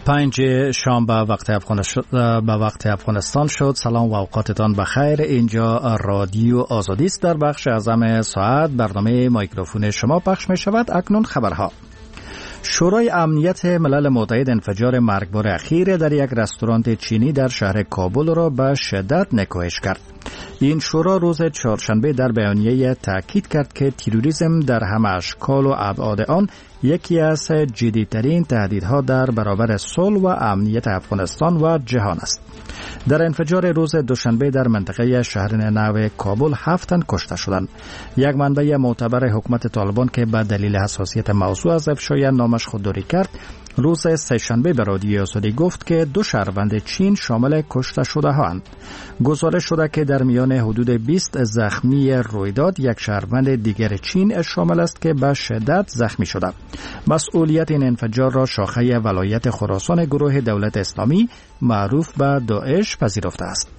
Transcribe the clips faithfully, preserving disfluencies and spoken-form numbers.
پنج شام به وقت افغانستان به وقت افغانستان شد. سلام و اوقاتتان بخیر. اینجا رادیو آزادی است. در بخش اعظم ساعت برنامه میکروفون شما پخش می شود. اکنون خبرها. شورای امنیت ملل متحد انفجار مرگبار اخیر در یک رستوران چینی در شهر کابل را به شدت نکوهش کرد. این شورا روز چهارشنبه در بیانیه تاکید کرد که تروریسم در همه اشکال و ابعاد آن یکی از جدی‌ترین تهدیدها در برابر صلح و امنیت افغانستان و جهان است. در انفجار روز دوشنبه در منطقه شهرنو کابل هفت تن کشته شدند. یک منبع معتبر حکومت طالبان که به دلیل حساسیت موضوع از افشای نامش خودداری کرد، روز سه‌شنبه به رادیو آزادی گفت که دو شهروند چین شامل کشته شده هاند. گزارش شده که در میان حدود بیست زخمی رویداد یک شهروند دیگر چین شامل است که به شدت زخمی شده. مسئولیت این انفجار را شاخه ولایت خراسان گروه دولت اسلامی معروف به داعش پذیرفته است.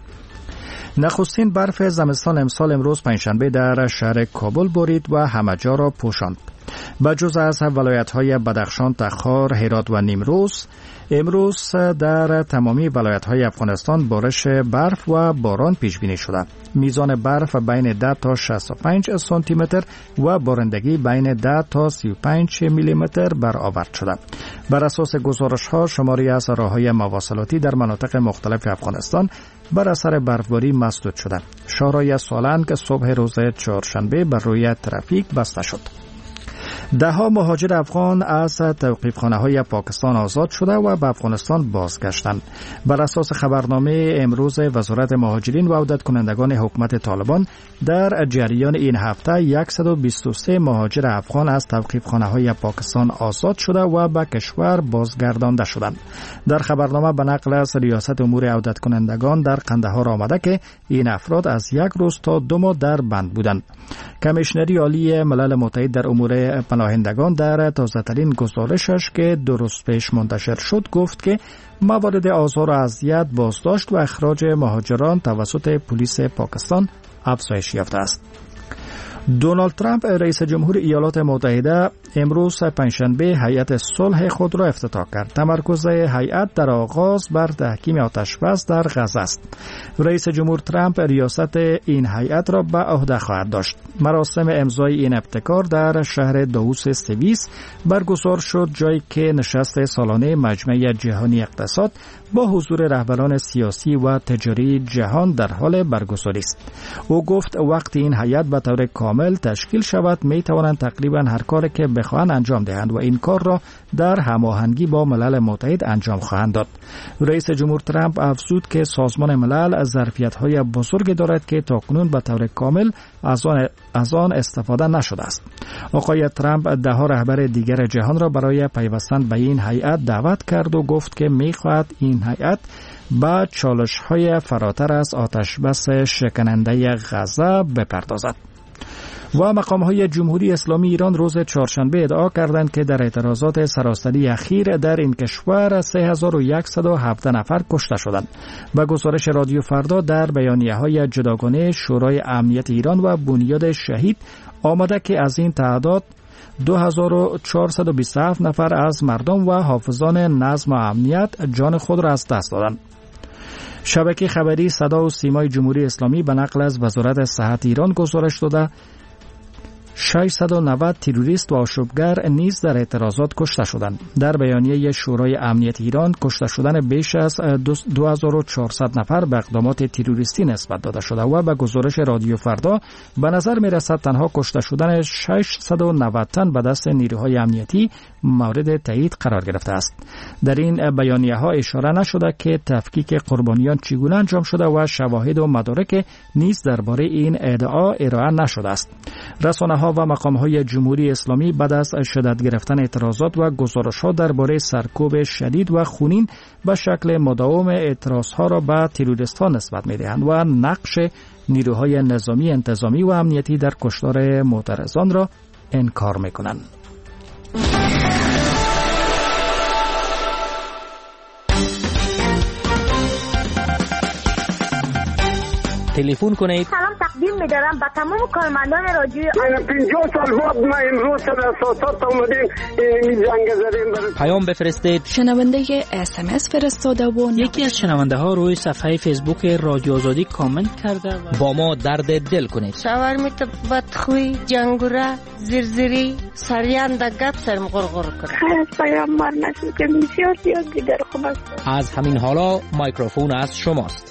نخستین برف زمستان امسال امروز پنجشنبه در شهر کابل بارید و همه جا را پوشاند. به جز از ولایت‌های بدخشان، تخار، هرات و نیمروز، امروز در تمامی ولایت‌های افغانستان بارش برف و باران پیش بینی شده. میزان برف بین ده تا شصت و پنج سانتی متر و بارندگی بین ده تا سی و پنج میلی متر برآورد شده. بر اساس گزارش‌ها شماری از راه‌های مواصلاتی در مناطق مختلف افغانستان بر اثر برفباری مسدود شده. شهرهای سالنگ که صبح روز چهارشنبه بر روی ترافیک بسته شد. ده ها مهاجر افغان از توقیفخانه‌های پاکستان آزاد شده و به افغانستان بازگشتند. بر اساس خبرنامه امروز وزارت مهاجرین و عودت کنندگان حکومت طالبان در جریان این هفته صد و بیست و سه مهاجر افغان از توقیفخانه‌های پاکستان آزاد شده و به کشور بازگردانده شدند. در خبرنامه به نقل از ریاست امور عودت کنندگان در قندهار آمده که این افراد از یک روز تا دو ماه در بند بودند. کمیشنری عالی ملل متحد در امور پناهندگان در تازه‌ترین گزارشش که درست پیش منتشر شد گفت که موارد آزار و اذیت، بازداشت و اخراج مهاجران توسط پلیس پاکستان افزایش یافته است. دونالد ترامپ رئیس جمهور ایالات متحده امروز پنجشنبه هیئت صلح خود را افتتاح کرد. تمرکز هیئت در آغاز بر تحکیم آتش‌بس در غزه است. رئیس جمهور ترامپ ریاست این هیئت را به عهده خواهد داشت. مراسم امضای این ابتکار در شهر داووس سوئیس برگزار شد، جایی که نشست سالانه مجمع جهانی اقتصاد با حضور رهبران سیاسی و تجاری جهان در حال برگزاری است. او گفت وقتی این هیئت به طور کامل تشکیل شود می توانند تقریبا هر کاری که بخواهند انجام دهند و این کار را در هماهنگی با ملل متحد انجام خواهند داد. رئیس جمهور ترامپ افزود که سازمان ملل از ظرفیت‌های بزرگی دارد که تاکنون به طور کامل از آن از آن استفاده نشده است. آقای ترامپ ده ها رهبر دیگر جهان را برای پیوستن به این هیئت دعوت کرد و گفت که می‌خواهد این هیئت با چالش‌های فراتر از آتش‌بس شکننده غزه بپردازد. و مقام‌های جمهوری اسلامی ایران روز چهارشنبه ادعا کردند که در اعتراضات سراسری اخیر در این کشور سه هزار و صد و هفده نفر کشته شدند. به گزارش رادیو فردا در بیانیه‌های جداگانه شورای امنیت ایران و بنیاد شهید آمده که از این تعداد دو هزار و چهارصد و بیست و هفت نفر از مردم و حافظان نظم و امنیت جان خود را از دست دادند. شبکه خبری صدا و سیمای جمهوری اسلامی به نقل از وزارت صحت ایران گزارش داده ششصد و نود تروریست و آشوبگر نیز در اعتراضات کشته شدند. در بیانیه شورای امنیت ایران کشته شدن بیش از دو هزار و چهارصد نفر به اقدامات تروریستی نسبت داده شده و به گزارش رادیو فردا به نظر می رسد تنها کشته شدن ششصد و نود تن به دست نیروهای امنیتی مورد تایید قرار گرفته است. در این بیانیه ها اشاره نشده که تفکیک قربانیان چگونه انجام شده و شواهد و مدارک نیز درباره این ادعا ارائه نشده است. رسانه‌ها و مقام‌های جمهوری اسلامی بعد از شدت گرفتن اعتراضات و گزارش‌ها درباره سرکوب شدید و خونین به شکل مداوم اعتراض‌ها را به تروریست‌ها نسبت می‌دهند و نقش نیروهای نظامی، انتظامی و امنیتی در کشتار معترضان را انکار می‌کنند. تلفن کنید. سلام تقدیم می‌دارم به تمام کارمندان رادیو. پنجاه سال بعد ما امروز سر اساسات اومدیم این جنگ زدیم. پیام بفرستید. شنونده اس ام اس فرستاده و یکی از شنونده ها روی صفحه فیسبوک رادیو آزادی کامنت کرده و با ما درد دل کنید. شاورمیت بدخوی جنگوره زرزری سریان د گپ سرم غرغر کرد. خیلی پیام مار نشد که بسیار زیاد دیگر خوب است. از همین حالا مایکروفون از شماست.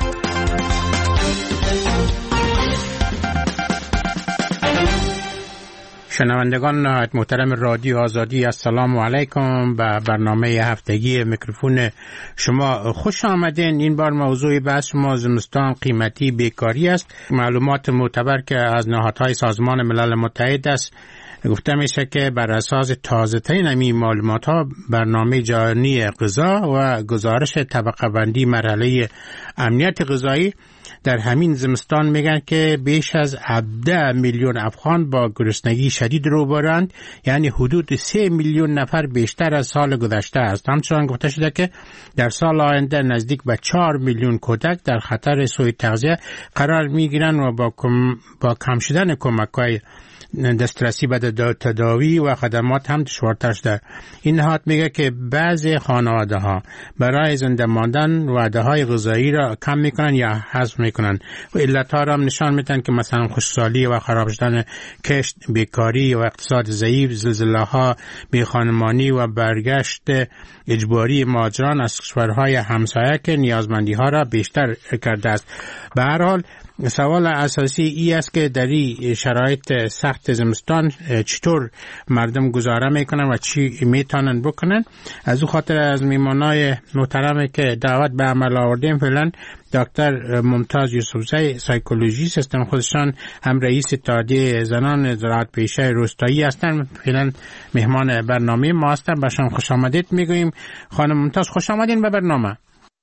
شنوندگان نهایت محترم رادیو آزادی، السلام علیکم. به برنامه هفتگی میکروفون شما خوش آمدین. این بار موضوع بحث ما زمستان قیمتی بیکاری است. معلومات معتبر که از نهادهای سازمان ملل متحد است گفته میشه که بر اساس تازه ترین این معلومات ها برنامه جهانی غذا و گزارش طبقه بندی مرحله امنیت غذایی در همین زمستان میگن که بیش از هفده میلیون افغان با گرسنگی شدید روبروند، یعنی حدود سه میلیون نفر بیشتر از سال گذشته است. همچنان گفته شده که در سال آینده نزدیک به چهار میلیون کودک در خطر سوء تغذیه قرار میگیرند و با کم با کم شدن کمک‌های دسترسی به تداوی و خدمات هم دشوارتر شده. این نهاد میگه که بعضی خانواده ها برای زنده ماندن وعده های غذایی را کم میکنن یا حذف میکنن و علت ها را هم نشان میدن که مثلا خشکسالی و خراب شدن کشت، بیکاری و اقتصاد ضعیف، زلزله ها، بیخانمانی و برگشت اجباری مهاجران از کشورهای همسایه که نیازمندی ها را بیشتر کرده است. به هر حال سوال اساسی ای است که در این شرایط سخت زمستان چطور مردم گزاره میکنن و چی میتونن بکنن. از او خاطر از میمانای محترمی که دعوت به عمل آوردیم فعلا دکتر ممتاز یوسفزی سایکولوژیست هستن، خودشان هم رئیس اتحادیه زنان زراعت پیشه روستایی هستن، فعلا مهمان برنامه ما هستن. باشون خوش آمدید میگوییم. خانم ممتاز خوش آمدین به برنامه.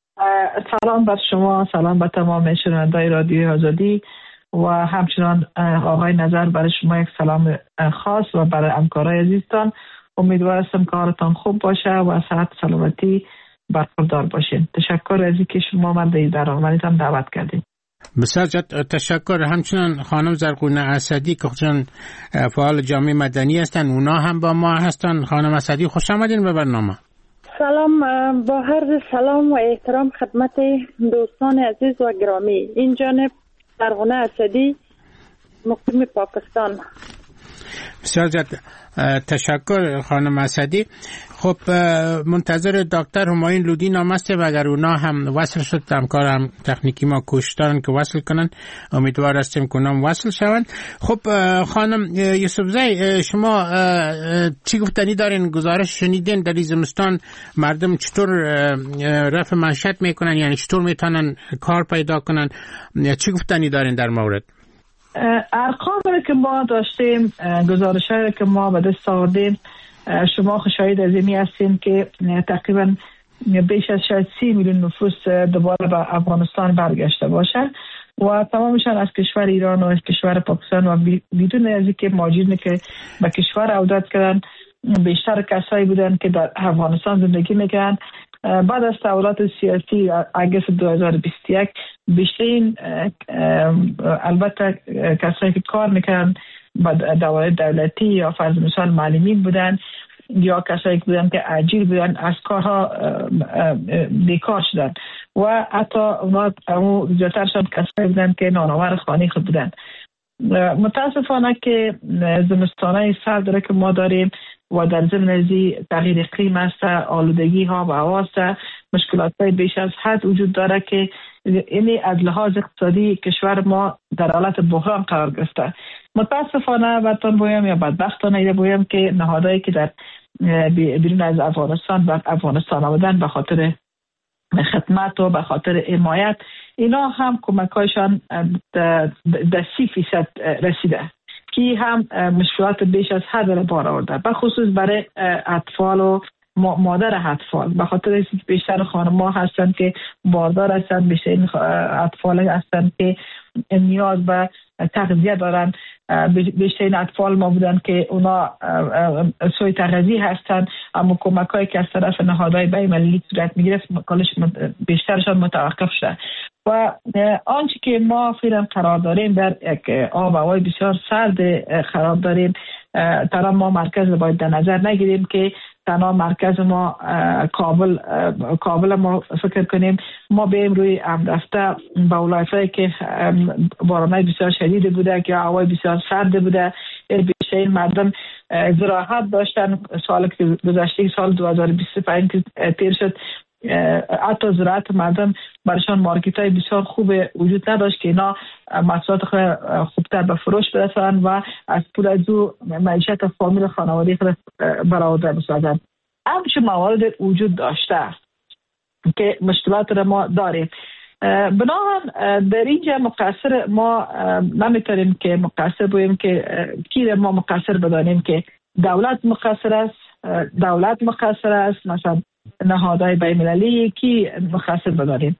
سلام بر شما، سلام به تمام شنوندگان رادیو آزادی و همچنان آقای نظر برای شما یک سلام خاص و برای همکارای عزیزتان. امیدوار هستم که حالتان خوب باشه و صحت سلامتی برقرار باشین. تشکر از اینکه شما من در برنامه‌تان دعوت کردید. بسیار تشکر. همچنان خانم زرقونه اسدی که خودشان فعال جامعه مدنی هستن، اونا هم با ما هستن. خانم اسدی خوش آمدین به برنامه. سلام، با هر سلام و احترام خدمت دوستان عزیز و گرامی. این جانب زرقونه اسدی، مقیم پاکستان. بسیار تشکر خانم اسدی. خب منتظر دکتر همایون لودی نام است و اگر اونا هم وصل شد، همکار هم تکنیکی ما کوشش دارن که وصل کنن. امیدوار هستیم که اونا وصل شوند. خب خانم یوسفزی، شما چی گفتنی دارین؟ گزارش شنیدین در زمستان مردم چطور رفع معیشت میکنن، یعنی چطور میتونن کار پیدا کنن؟ چی گفتنی دارین در مورد؟ ارقامی که ما داشتیم، گزارش‌هایی که ما به دست آوردیم، شما شاهد از این هستین که تقریبا بیش از شاید سی میلیون نفوس دوباره به افغانستان برگشته باشه و تمامشان از کشور ایران و از کشور پاکستان و بدون از اینکه مهاجرینی که به کشور عودت کردن بیشتر کسایی بودن که در افغانستان زندگی میکنن. بعد از تحولات سیاسی اگست دو هزار و بیست و یک بیشترین البته کسایی که کار میکنن با دوائر دولتی یا فرض مثال معلمین بودن یا کسایی که بودن که اجیر بودن از کارها بیکار شدن و حتی اونا زیادترشان کسایی بودن که نانآور خانه خود بودن. متاسفانه که زمستانه سرد داره که ما داریم و در ضمن ازی تغییر اقلیم است، آلودگی ها و هوا است، مشکلات های بیش از حد وجود داره که اینی از لحاظ اقتصادی کشور ما در حالت بحران قرار گرفته. متاسفانه وطن بویم یا بدبختانه ایده بویم که نهادهایی که در بیرون از افغانستان و افغانستان آمدن به خاطر خدمت و به خاطر حمایت، اینا هم کمکایشان در سی فیصد رسیده که هم مشکلات بیش از حد را بار آورده، به خصوص برای اطفال و مادر اطفال. به خاطر اینکه بیشتر خانم‌ها هستند که باردار هستند، بیشتر اطفال هستند که نیاز به تغذیه دارن. بیشترین اطفال ما بودن که اونا سوی تغذیه هستن، اما کمکایی که از طرف نهادهای بین‌المللی صورت میگرفت کالش بیشترشان متوقف شد. و آنچه که ما فعلا قرار داریم در یک آب و هوای بسیار سرد قرار داریم. تنها ما مرکز باید در نظر نگیریم که تنها مرکز ما کابل کابل ما فکر کنیم. ما به روی امرفته با ولایت‌هایی که باران‌های بسیار شدید بوده که هوای بسیار سرد بوده، بیشتر مردم زراعت داشتن. سال که گذشته سال دو هزار و بیست و پنج که تیر شد، حتی زراعت مردم برشان مارکت های بسیار خوب وجود نداشت که اینا محصولات خود خوبتر به فروش برسن و از پول از او معیشت فامیل خانوادگی خود برآورده بسازن. همچون موارد وجود داشته که مشکلات را ما داریم. بنابراین در اینجا مقصر ما نمیتونیم که مقصر بودیم که کی ما مقصر بدانیم که دولت مقصر است، دولت مقصر است، مثلا نهادهای بین‌المللی کی مقصر بدانیم.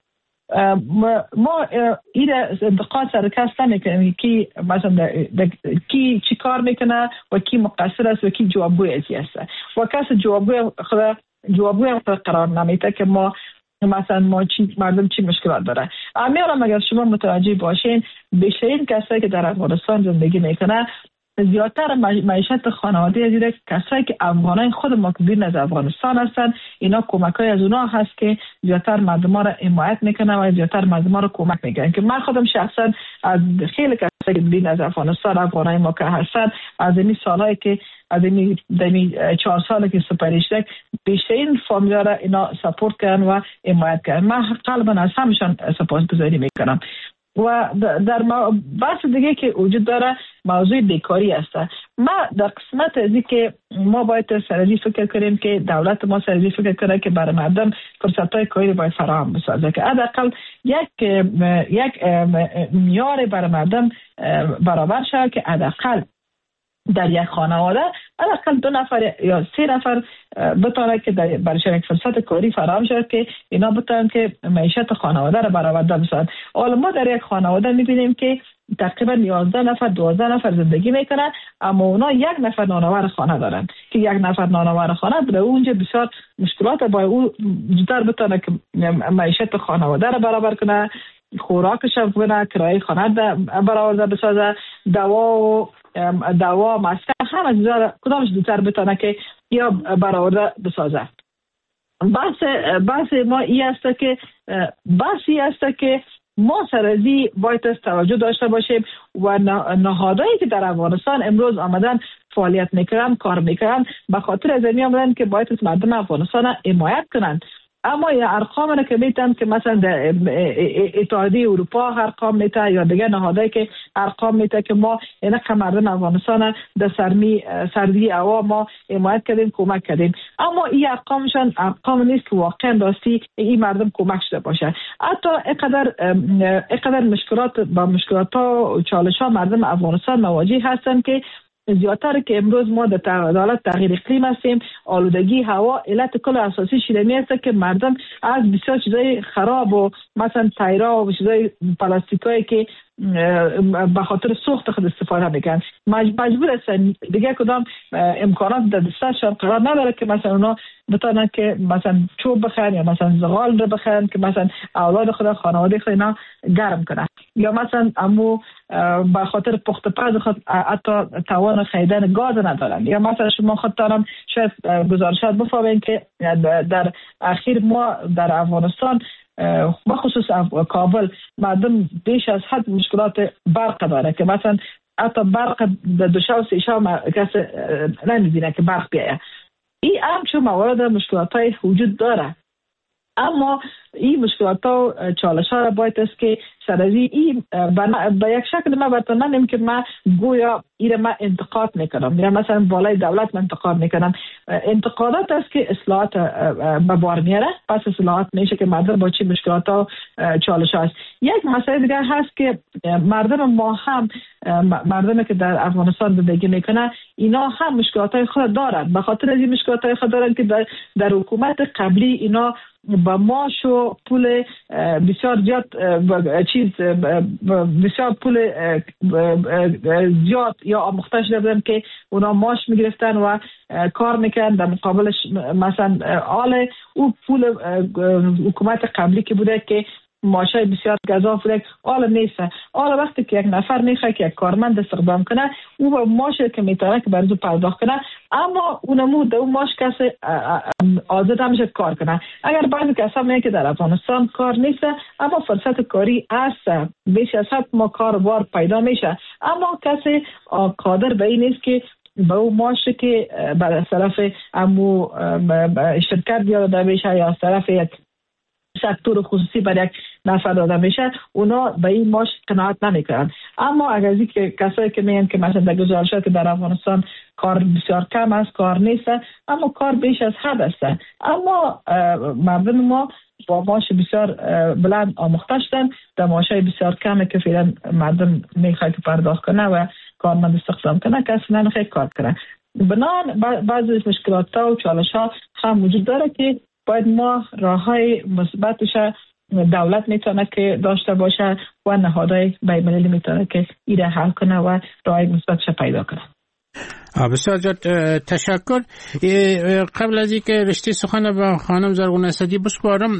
ما این انتقاد سر کس نمیکنیم کی مثلا کی چی کار میکنه و کی مقصر است و کی جوابگوی ازی است و کس جوابگوی خود جوابگوی خود قرار نمیده که ما مثلا ما چی مردم چی مشکلات داره. امیرم اگر شما متوجه باشین بیشترین کسایی که در افغانستان زندگی میکنه زیادتر معیشت خانواده از دیگه کسایی که افغانای خود ما که بیرون از افغانستان هستن، اینا کمکای از اونا هست که زیادتر مردم ها را حمایت میکنه و زیادتر مردم ها را کمک میکنه. که من خودم شخصا از خیلی کسایی که بیرون از افغانستان افغانای ما که هستن از این سالایی که از این دمی چهار ساله که سپریشتک بیشترین فامیلا را اینا سپورت کردن و حمایت کردن. من قلبا از همشان سپاسگزاری میکنم. و در بحث دیگه که وجود داره موضوع بیکاری است. ما در قسمت ازی که ما باید سرازی فکر کنیم که دولت ما سرازی فکر کنه که برای مردم فرصت‌های کاری باید فراهم بسازه که حداقل یک یک معیار برای مردم برابر شود که حداقل در یک خانواده حداقل دو نفر یا سه نفر بتونه که برایشان یک فرصت کاری فراهم شد که اینا بتونن که معیشت خانواده را برآورده بسازن. حالا ما در یک خانواده میبینیم که تقریبا یازده نفر دوازده نفر زندگی میکنن، اما اونا یک نفر نانآور خانه دارن که یک نفر نانآور خانه در اونجا بسیار مشکلات با او زودتر بتونه که معیشت خانواده را برابر کنه، خوراکش بکنه، کرایه خانه برآورده بسازه، دوا و دوا مسکن همه چیزا کدامش زودتر بتونه که یا برآورده بسازه. بحث بحث ما این است که بحثی است که ما سرازی باید توجه داشته باشیم و نهادهایی که در افغانستان امروز آمدن فعالیت میکنن کار میکنن به خاطر از این آمدن که باید مردم افغانستان حمایت کنن. اما یا ارقام را که میتن که مثلا در اتحادیه اروپا ارقام میته یا دیگه نهادهایی که ارقام میته که ما این که مردم افغانستان در سرمی سردی هوا ما حمایت کردیم کمک کردیم، اما این ارقامشان ارقام نیست که واقعا راستی این مردم کمک شده باشه. حتی اینقدر اینقدر مشکلات با مشکلات ها و چالش ها مردم افغانستان مواجه هستن که زیادتر که امروز ما در حالت تغییر اقلیم هستیم، آلودگی هوا علت کل اساسی شیرینی است که مردم از بسیار چیزای خراب و مثلا تایرا و چیزای پلاستیکایی که به خاطر سوخت خود استفاده میکنن مجبور هستن دیگه کدام امکانات در دستشان قرار نداره که مثلا اونا بتونن که مثلا چوب بخرن یا مثلا زغال رو بخرن که مثلا اولاد خود خانواده خود اینا گرم کنن، یا مثلا امو به خاطر پخت پز خود حتی توان خریدن گاز ندارن، یا مثلا شما خودتانم شاید گزارشات بفهمین که در اخیر ما در افغانستان بخصوص کابل مردم بیش از حد مشکلات برق داره که مثلا حتی برق در دو شب و سه شب کسی نمیدینه که برق بیایه. این همچون موارد مشکلات های وجود داره، اما این مشکلات ها و چالش ها را باید است که سرازی این به یک شکل ما برتون نمیم که ما گویا این ما انتقاد میکنم یا مثلا بالای دولت من انتقاد میکنم. انتقادات است که اصلاحات به بار میاره، پس اصلاحات میشه که مردم با چی مشکلات ها و چالش ها است. یک مسئله دیگر هست که مردم ما هم مردمی که در افغانستان زندگی میکنه اینا هم مشکلات خود دارند. به خاطر از این مشکلات خود دارند که در, در حکومت قبلی اینا با معاش و پول بسیار زیاد چیز بسیار پول زیاد یا آموخته شده بودن که اونا معاش میگرفتن و کار میکنن. در مقابلش مثلا آل او پول حکومت قبلی که بوده که معاشای بسیار گزاف بوده آل نیست. آل وقتی که یک نفر میخواد که یک کارمند استخدام کنه او با معاشی که میتونه که برای پرداخت کنه، اما اونمو در اون معاش کسی آزاد نمیشه کار کنه. اگر بعضی کسا میگه که در افغانستان کار نیست اما فرصت کاری هست، بیش از حد ما کار بار پیدا میشه، اما کسی قادر به این نیست که به اون معاشی که بر طرف امو شرکت داده میشه یا از طرف یک سکتور خصوصی برای یک نفر داده میشه، اونا به این معاش قناعت نمیکنن. اما اگر از که کسایی که میگن که مثلا در گزارشات که در افغانستان کار بسیار کم است، کار نیست، اما کار بیش از حد است، اما مردم ما با معاش بسیار بلند آموخته شدن، در معاشای بسیار کمی که فعلا مردم میخواد که پرداخت کنه و کارمند استخدام کنه کسی نمیخواد کار کنه. بنان بعضی از مشکلات ها و چالش ها هم وجود داره که باید ما راههای مثبتش دولت میتونه که داشته باشه و نهادهای بین‌المللی میتونه که ایره حل کنه و راههای مثبتش پیدا کنه. بسیار زیاد تشکر. قبل از اینکه رشته سخن با خانم زرغون اسدی بسپارم،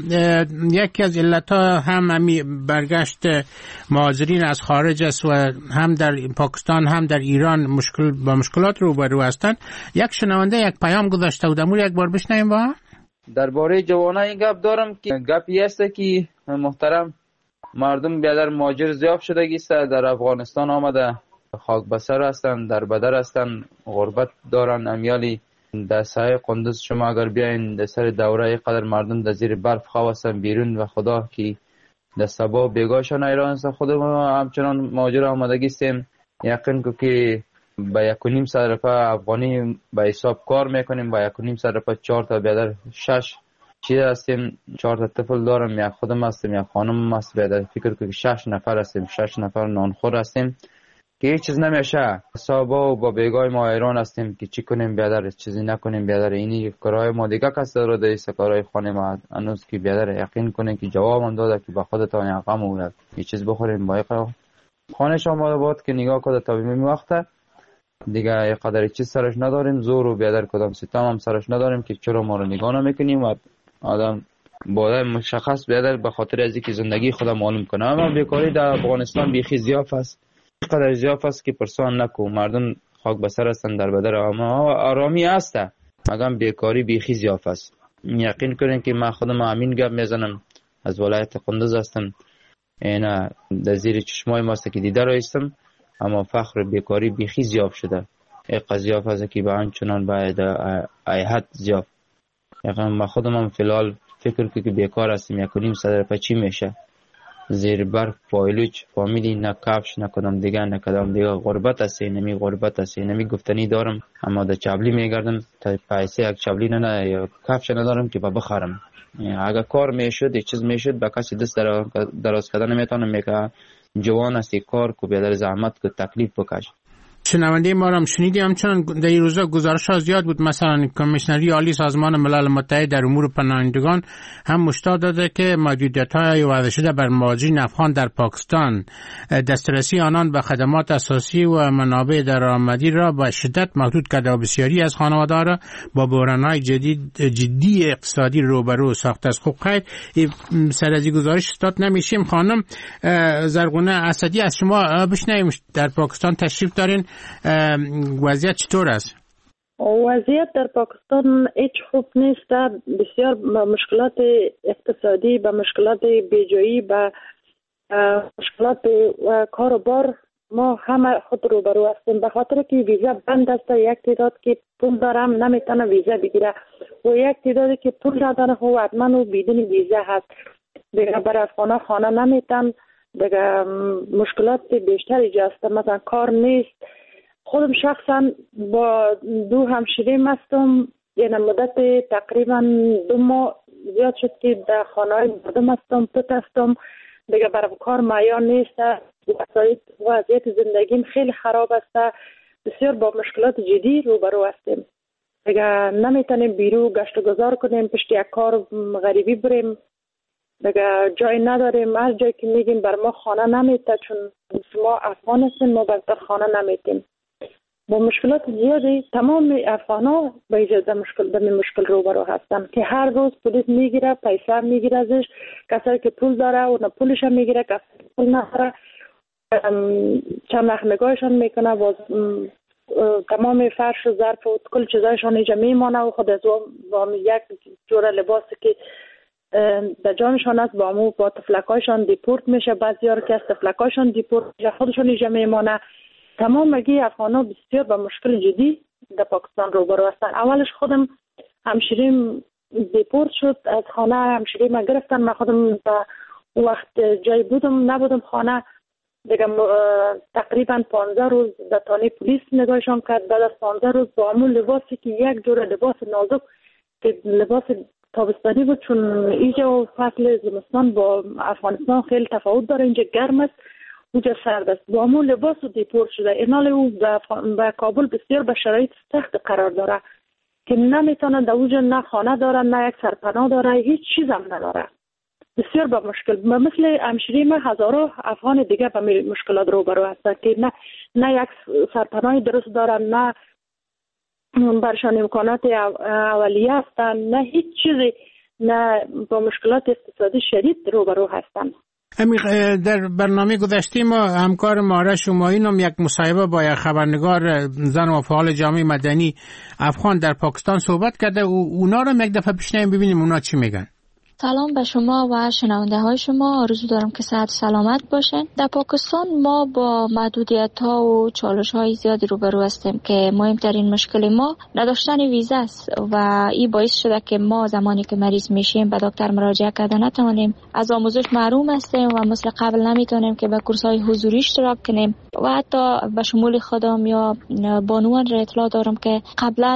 یکی از علتها هم همی برگشت مهاجرین از خارج است و هم در پاکستان هم در ایران مشکل با مشکلات روبرو هستند. یک شنونده یک پیام گذاشته بود، امور یک بار بشنویم. با درباره جوانان این گپ دارم که گپی است که محترم مردم بیادر مهاجر زیاد شدگی است، در افغانستان آمده خاک بسر هستن، در بدر هستن، غربت دارن. امیالی در سایه قندوز شما اگر بیاین در سر دوره قدر مردم در زیر برف خواه هستن بیرون و خدا که در سبا بیگاشان ایران هستن. خود ما همچنان مهاجر آمدگی استیم، یقین که با یک و نیم صد افغانی به حساب کار میکنیم، با یک و نیم صد چهار تا بیادر شش چیز هستیم، چهار تا طفل دارم، یک خودم هستیم، یک خانم هست، بیادر فکر که شش نفر هستیم، شش نفر نانخور هستیم که هیچ چیز نمیشه. حسابا و با بیگای ما ایران هستیم که چی کنیم بیادر، چیزی نکنیم بیادر. اینی کارهای ما دیگه کسی رو دیست کارهای خانه ما هنوز که بیادر یقین کنیم که جواب من داده که با خودتان یک غم و یک چیز بخوریم با یک خانه شما بود که نگاه کنه تا بیمی وقته دیگه یک قدر چیز سرش نداریم، زور و بیادر کدام ستم هم سرش نداریم که چرا ما رو نگاه نمیکنیم و آدم باید مشخص بیادر به خاطر از اینکه زندگی خودم معلوم کنه. اما بیکاری در افغانستان بیخی زیاف است، قدر زیاف است که پرسان نکو، مردم خاک بسر هستن در بدر، اما آرامی هست، مگم بیکاری بیخی زیاف است. یقین کنین که من خودم همین گپ میزنم، از ولایت قندوز هستم، اینا در زیر چشمای ماست که دیده رایستم، اما فخر بیکاری بیخی زیاف شده. این قضیه است که به همچنان باید ایحد زیاف. یقین من خودم هم فیلال فکر که بیکار هستم، یک و نیم صد رفت چی میشه زیر برف پایلوچ فامیلی نه کفش نه کدام دیگه نه کدام دیگه غربت است. نمی غربت است، نمی گفتنی دارم اما در چابلی میگردم تا پیسه یک چابلی نه نه یا کفش ندارم که با بخرم. اگر کار میشد یک چیز میشد با کسی دست دراز کردن نمیتونم میگه جوان هستی کار کو بیادر زحمت کو تکلیف بکش. شنونده ما هم شنیدیم، همچنان در این روزا گزارش ها زیاد بود. مثلا کمیشنری عالی سازمان ملل متحد در امور پناهندگان هم مشتاق داده که محدودیت های وضع شده بر مهاجرین افغان در پاکستان، دسترسی آنان به خدمات اساسی و منابع درآمدی را با شدت محدود کرده و بسیاری از خانواده را با بحران های جدید جدی اقتصادی روبرو ساخته است. خوب خیر سر از این گزارش استاد نمیشیم. خانم زرغون اسدی از شما بشنویم، در پاکستان تشریف دارین، وضعیت چطور است؟ وضعیت در پاکستان هیچ خوب نیست، بسیار با مشکلات اقتصادی، با مشکلات بیجایی، با مشکلات کار و بار ما همه خود روبرو هستیم، به خاطر که ویزا بند است. یک تعداد که پول دارم نمیتونه ویزا بگیره و یک تعدادی که پول نداره خب حتما و بدون ویزا هست دیگه برای افغانا خانه نمیتن دیگه. مشکلات بیشتر ایجاد است، مثلا کار نیست. خودم شخصا با دو همشیریم هستم، یعنی مدت تقریبا دو ماه زیاد شد که در خانه های مردم هستم، پت هستم دیگه برای کار معیار نیست، وضعیت زندگیم خیلی خراب است، بسیار با مشکلات جدی روبرو هستیم. دیگه نمیتونیم بیرون گشت و گذار کنیم، پشت یک کار غریبی بریم، دیگه جای نداریم. هر جایی که میگیم بر ما خانه نمیته، چون ما افغان هستیم، ما بر خانه نمیتیم. با مشکلات زیادی تمام افغانا به ایجاد مشکل به مشکل روبرو هستن که هر روز پلیس میگیره، پیسه میگیره ازش. کسایی که پول داره اون پولش هم میگیره، کسایی که پول نداره چند وقت نگاهشان میکنه، باز تمام فرش و ظرف و کل چیزایشان اینجا میمانه و خود از اون یک جور لباسی که در جانشان است با امو با تفلکایشان دیپورت میشه. بعضی ها که از تفلکایشان دیپورت میشه خودشان اینجا میمانه. تمام مگی افغانا بسیار با مشکل جدی در پاکستان روبرو هستن. اولش خودم همشیریم دیپورت شد از خانه، همشیریم ما گرفتن. من خودم تا وقت جای بودم نبودم خانه، دیگه تقریبا پانزده روز در تانه پلیس نگاهشان کرد. بعد از پانزده روز با همون لباسی که یک جور لباس نازک که لباس تابستانی بود، چون اینجا فصل زمستان با افغانستان خیلی تفاوت داره، اینجا گرم است اونجا سرد است، با همون لباس دیپورت شده. اینال او به کابل بسیار به شرایط سخت قرار داره که نمیتونه در اونجا نه خانه داره، نه یک سرپناه داره، هیچ چیز هم نداره. بسیار با مشکل، مثل همشیری ما هزارو افغان دیگه به مشکلات روبرو هستن که نه نه یک سرپناه درست دارن، نه برشان امکانات اولیه هستن، نه هیچ چیزی، نه با مشکلات اقتصادی شدید روبرو هستن. در برنامه گذشته ما همکار ماره شمایی نام یک مصاحبه با یک خبرنگار زن و فعال جامعه مدنی افغان در پاکستان صحبت کرده و اونا رو یک دفعه بشنویم ببینیم اونا چی میگن. سلام به شما و شنونده های شما، آرزو دارم که صحت سلامت باشین. در پاکستان ما با محدودیت ها و چالش های زیادی روبرو هستیم که مهمترین مشکل ما نداشتن ویزا است و این باعث شده که ما زمانی که مریض میشیم به دکتر مراجعه کردن نتوانیم، از آموزش محروم هستیم و مثل قبل نمیتونیم که به کورس های حضوری اشتراک کنیم. و حتی به شمول خودم یا بانوان را اطلاع دارم که قبلا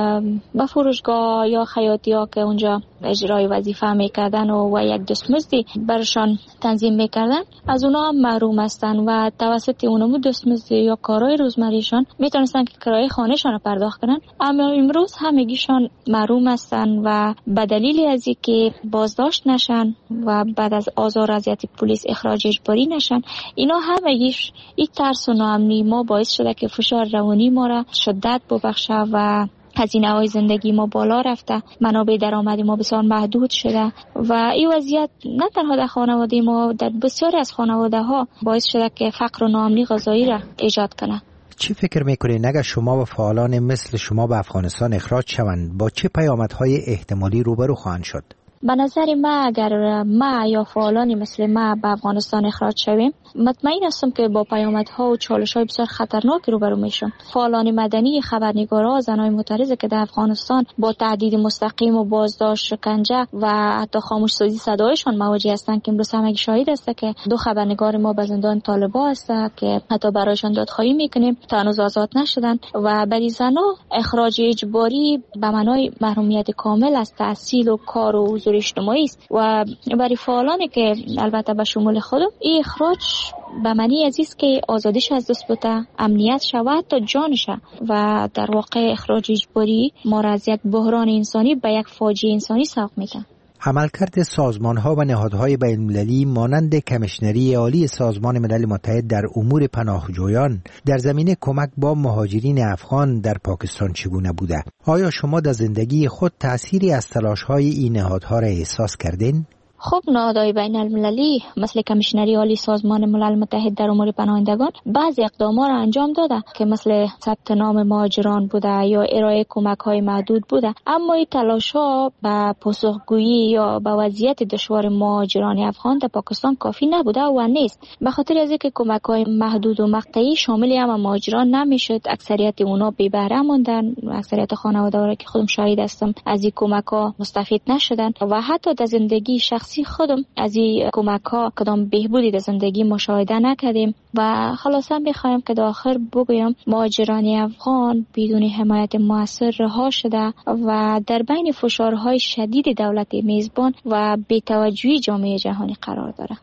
به فروشگاه یا خیاطی ها که اونجا اجرای وظیفه میکردن و, و یک دستمزدی برشان تنظیم میکردن، از اونا هم محروم هستن و توسط اونمو دستمزدی یا کارهای روزمریشان میتونستن که کرایه خانهشان رو پرداخت کنن. اما امروز همگیشان محروم هستن و به دلیل از اینکه بازداشت نشن و بعد از آزار اذیت پلیس اخراج اجباری نشن، اینا همگیش این ترس و ناامنی ما باعث شده که فشار روانی ما را شدت ببخشه و هزینه های زندگی ما بالا رفته، منابع درآمدی ما بسیار محدود شده و این وضعیت نه تنها در خانواده ما، در بسیاری از خانواده ها باعث شده که فقر و ناامنی غذایی را ایجاد کنه. چی فکر میکنید اگر شما و فعالان مثل شما به افغانستان اخراج شوند با چه پیامدهای احتمالی روبرو خواهند شد؟ به نظر ما اگر ما یا فعالانی مثل ما به افغانستان اخراج شویم، مطمئن هستم که با پیامدها و چالش‌های بسیار خطرناک روبرو میشیم. فعالان مدنی، خبرنگارا، زنای معترض که در افغانستان با تهدید مستقیم و بازداشت، شکنجه و حتی خاموش‌سازی صدایشان مواجه هستند که امروز همگی شاهد است که دو خبرنگار ما به زندان طالبا هستند که حتی برایشان دادخواهی میکنیم تا هنوز آزاد نشدن. و برای زنها اخراج اجباری به معنای محرومیت کامل از تحصیل و کار و اجتماعی است و برای فعالانی که البته به شمول خودم این اخراج به معنی عزیز که آزادیش از دست بوده، امنیت شود تا جانش و در واقع اخراج اجباری ما را از یک بحران انسانی به یک فاجعه انسانی سوق میکنه. عملکرد سازمان‌ها و نهادهای بین‌المللی مانند کمیشنری عالی سازمان ملل متحد در امور پناهجویان در زمینه کمک با مهاجرین افغان در پاکستان چگونه بوده؟ آیا شما در زندگی خود تأثیری از تلاش‌های این نهادها را احساس کردین؟ خب نهادهای بین المللی مثل کمیشنری عالی سازمان ملل متحد در امور پناهندگان بعضی اقدامات را انجام داده که مثل ثبت نام مهاجران بوده یا ارائه کمک‌های محدود بوده، اما این تلاش‌ها به پاسخگویی یا به وضعیت دشوار مهاجران افغان در پاکستان کافی نبوده و نیست، به خاطر از اینکه کمک‌های محدود و مقطعی شامل هم مهاجران نمیشد. اکثریت اونا بی بهره ماندن، اکثریت خانواده‌ها که خودم شاهد هستم از این کمک‌ها مستفید نشدن و حتی در زندگی شخصی خودم از این کمک ها کدام بهبودی در زندگی مشاهده نکردیم و خلاصا میخوایم که در آخر بگویم مهاجران افغان بدون حمایت موثر رها شده و در بین فشارهای شدید دولت میزبان و بی‌توجهی جامعه جهانی قرار داره.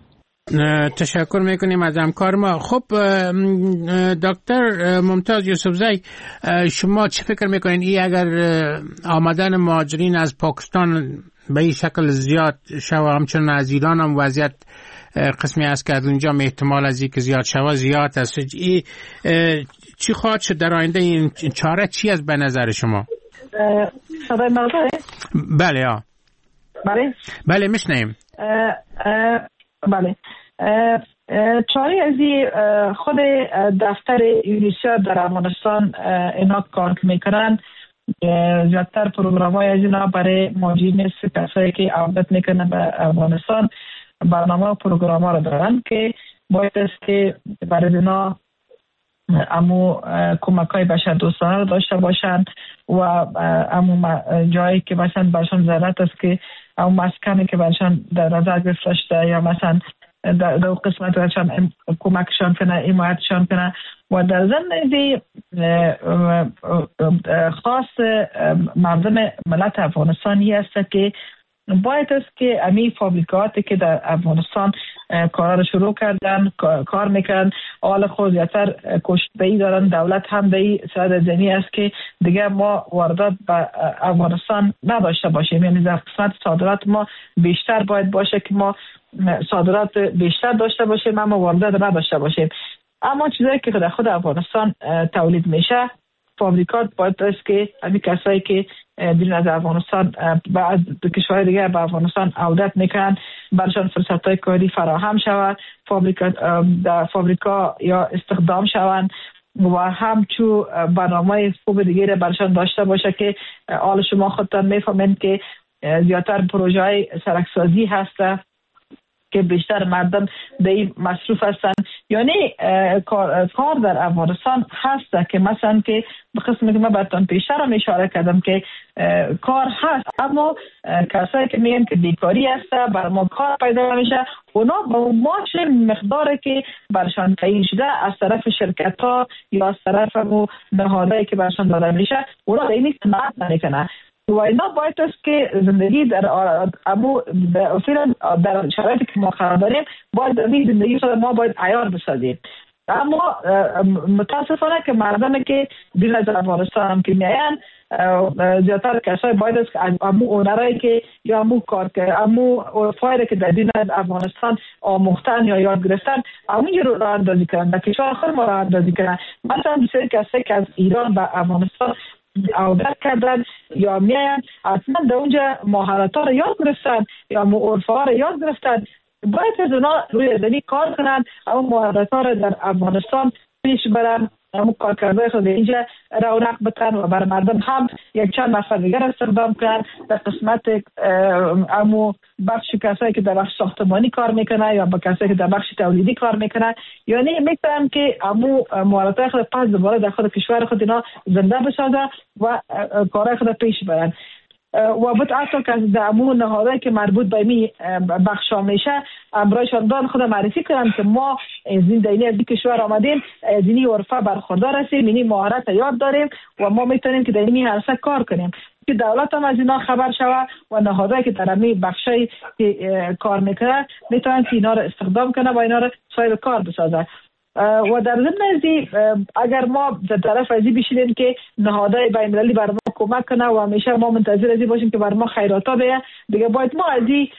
تشکر میکنیم از همکار ما. خب دکتر ممتاز یوسفزی، شما چه فکر میکنین ای اگر آمدن مهاجرین از پاکستان به این شکل زیاد شوه، همچنان از ایران هم وضعیت قسمی است که از اونجا احتمال از این که زیاد شوه زیاد است، ای چی خواهد شد در آینده؟ این چاره چی است به نظر شما؟ صدای من داره؟ بله ها بله بله میشنیم. بله چاری از خود دفتر یونیسف در افغانستان اینا کار میکنن، زیادتر پروگرام های از اینا برای مهاجرین است، کسایی که عودت میکنن به افغانستان برنامه و پروگرام ها رو دارن که باید است که برای اینا امو کمک های بشر دوستانه رو داشته باشن و امو جایی که مثلا برشان ضرورت است که امو مسکنی که برشان در نظر گرفته شده یا مثلا در دو قسمت برشان کمکشان کنه، حمایتشان کنه. و در ضمن خاص مردم ملت افغانستانی است که باید است که امی فابریکاتی که در افغانستان کارا رو شروع کردن کار میکنن حال خود زیادتر کشته‌ای دارن، دولت هم به این صورت زنی است که دیگه ما واردات به افغانستان نداشته باشیم، یعنی در قسمت صادرات ما بیشتر باید باشه که ما صادرات بیشتر داشته باشیم اما واردات نداشته باشیم. اما چیزایی که در خود افغانستان تولید میشه فابریکات باید است که همین کسایی که بیرون از افغانستان بعد به کشورهای دیگه به افغانستان عودت میکنن برشان فرصت‌های کاری فراهم شود، فابریکا در فابریکا یا استخدام شوند و همچو برنامه خوب دیگه برشان داشته باشه که حال شما خودتان میفهمین که زیادتر پروژه های سرکسازی هسته که بیشتر مردم به این مصروف هستند. یعنی کار در افغانستان هست که مثلا که به قسمی که من براتون پیشتر هم اشاره کردم که کار هست اما کسایی که میگن که بیکاری هست بر ما کار پیدا نمیشه، اونا با ماش مقداری که برشان تعیین شده از طرف شرکت ها یا از طرف نهادهایی که برشان داده میشه اونا به این صنعت نمیکنن و اینا باید است که زندگی در ابو اصولا در شرایطی که ما قرار داریم باید این زندگی خود ما باید عیار بسازیم. اما متاسفانه که مردمی که بیرون از افغانستان هم که میاین زیادتر کسای باید است که امو اونرایی که یا امو کار که امو فایده که در بیرون از افغانستان آموختن یا یاد گرفتن امو یه رو راه اندازی کنن در کشور خود ما راه اندازی کنن. مثلا بسیاری کسایی که از ایران به افغانستان عودت کردن یا میاین اصلا در اونجا مهارت‌ها رو یاد گرفتن یا عرف‌ها رو یاد گرفتن، باید از اونا روی زمین کار کنن اما مهارت‌ها رو در افغانستان پیش برن، اما کار کرده خود اینجا رونق بتن و بر مردم هم یک چند نفر دیگر استخدام کنن در قسمت امو بخش کسایی که در بخش ساختمانی کار میکنن یا با کسایی که در بخش تولیدی کار میکنن، یعنی میتونن که امو مهارت‌های خود پس دوباره در خود کشور خود اینا زنده بسازن و کارهای خود پیش برن. و بود اصلا که در امون نهادهایی که مربوط به می بخش ها میشه امرایشان دان خود معرفی کنن که ما زندگی از این کشور آمدیم، از این عرفه برخوردار هستیم، این مهارت یاد داریم و ما میتونیم که در این عرصه کار کنیم که دولت هم از اینا خبر شوه و نهادهایی که در امی بخشای کار میکنن میتونن که اینا رو استخدام کنن و اینا رو صاحب کار بسازن. و در ضمن ازی اگر ما در طرف ازی بشینیم که نهادهای بین‌المللی بر ما کمک کنه و همیشه ما منتظر ازی باشیم که بر ما خیراتا بیه، دیگه باید ما ازی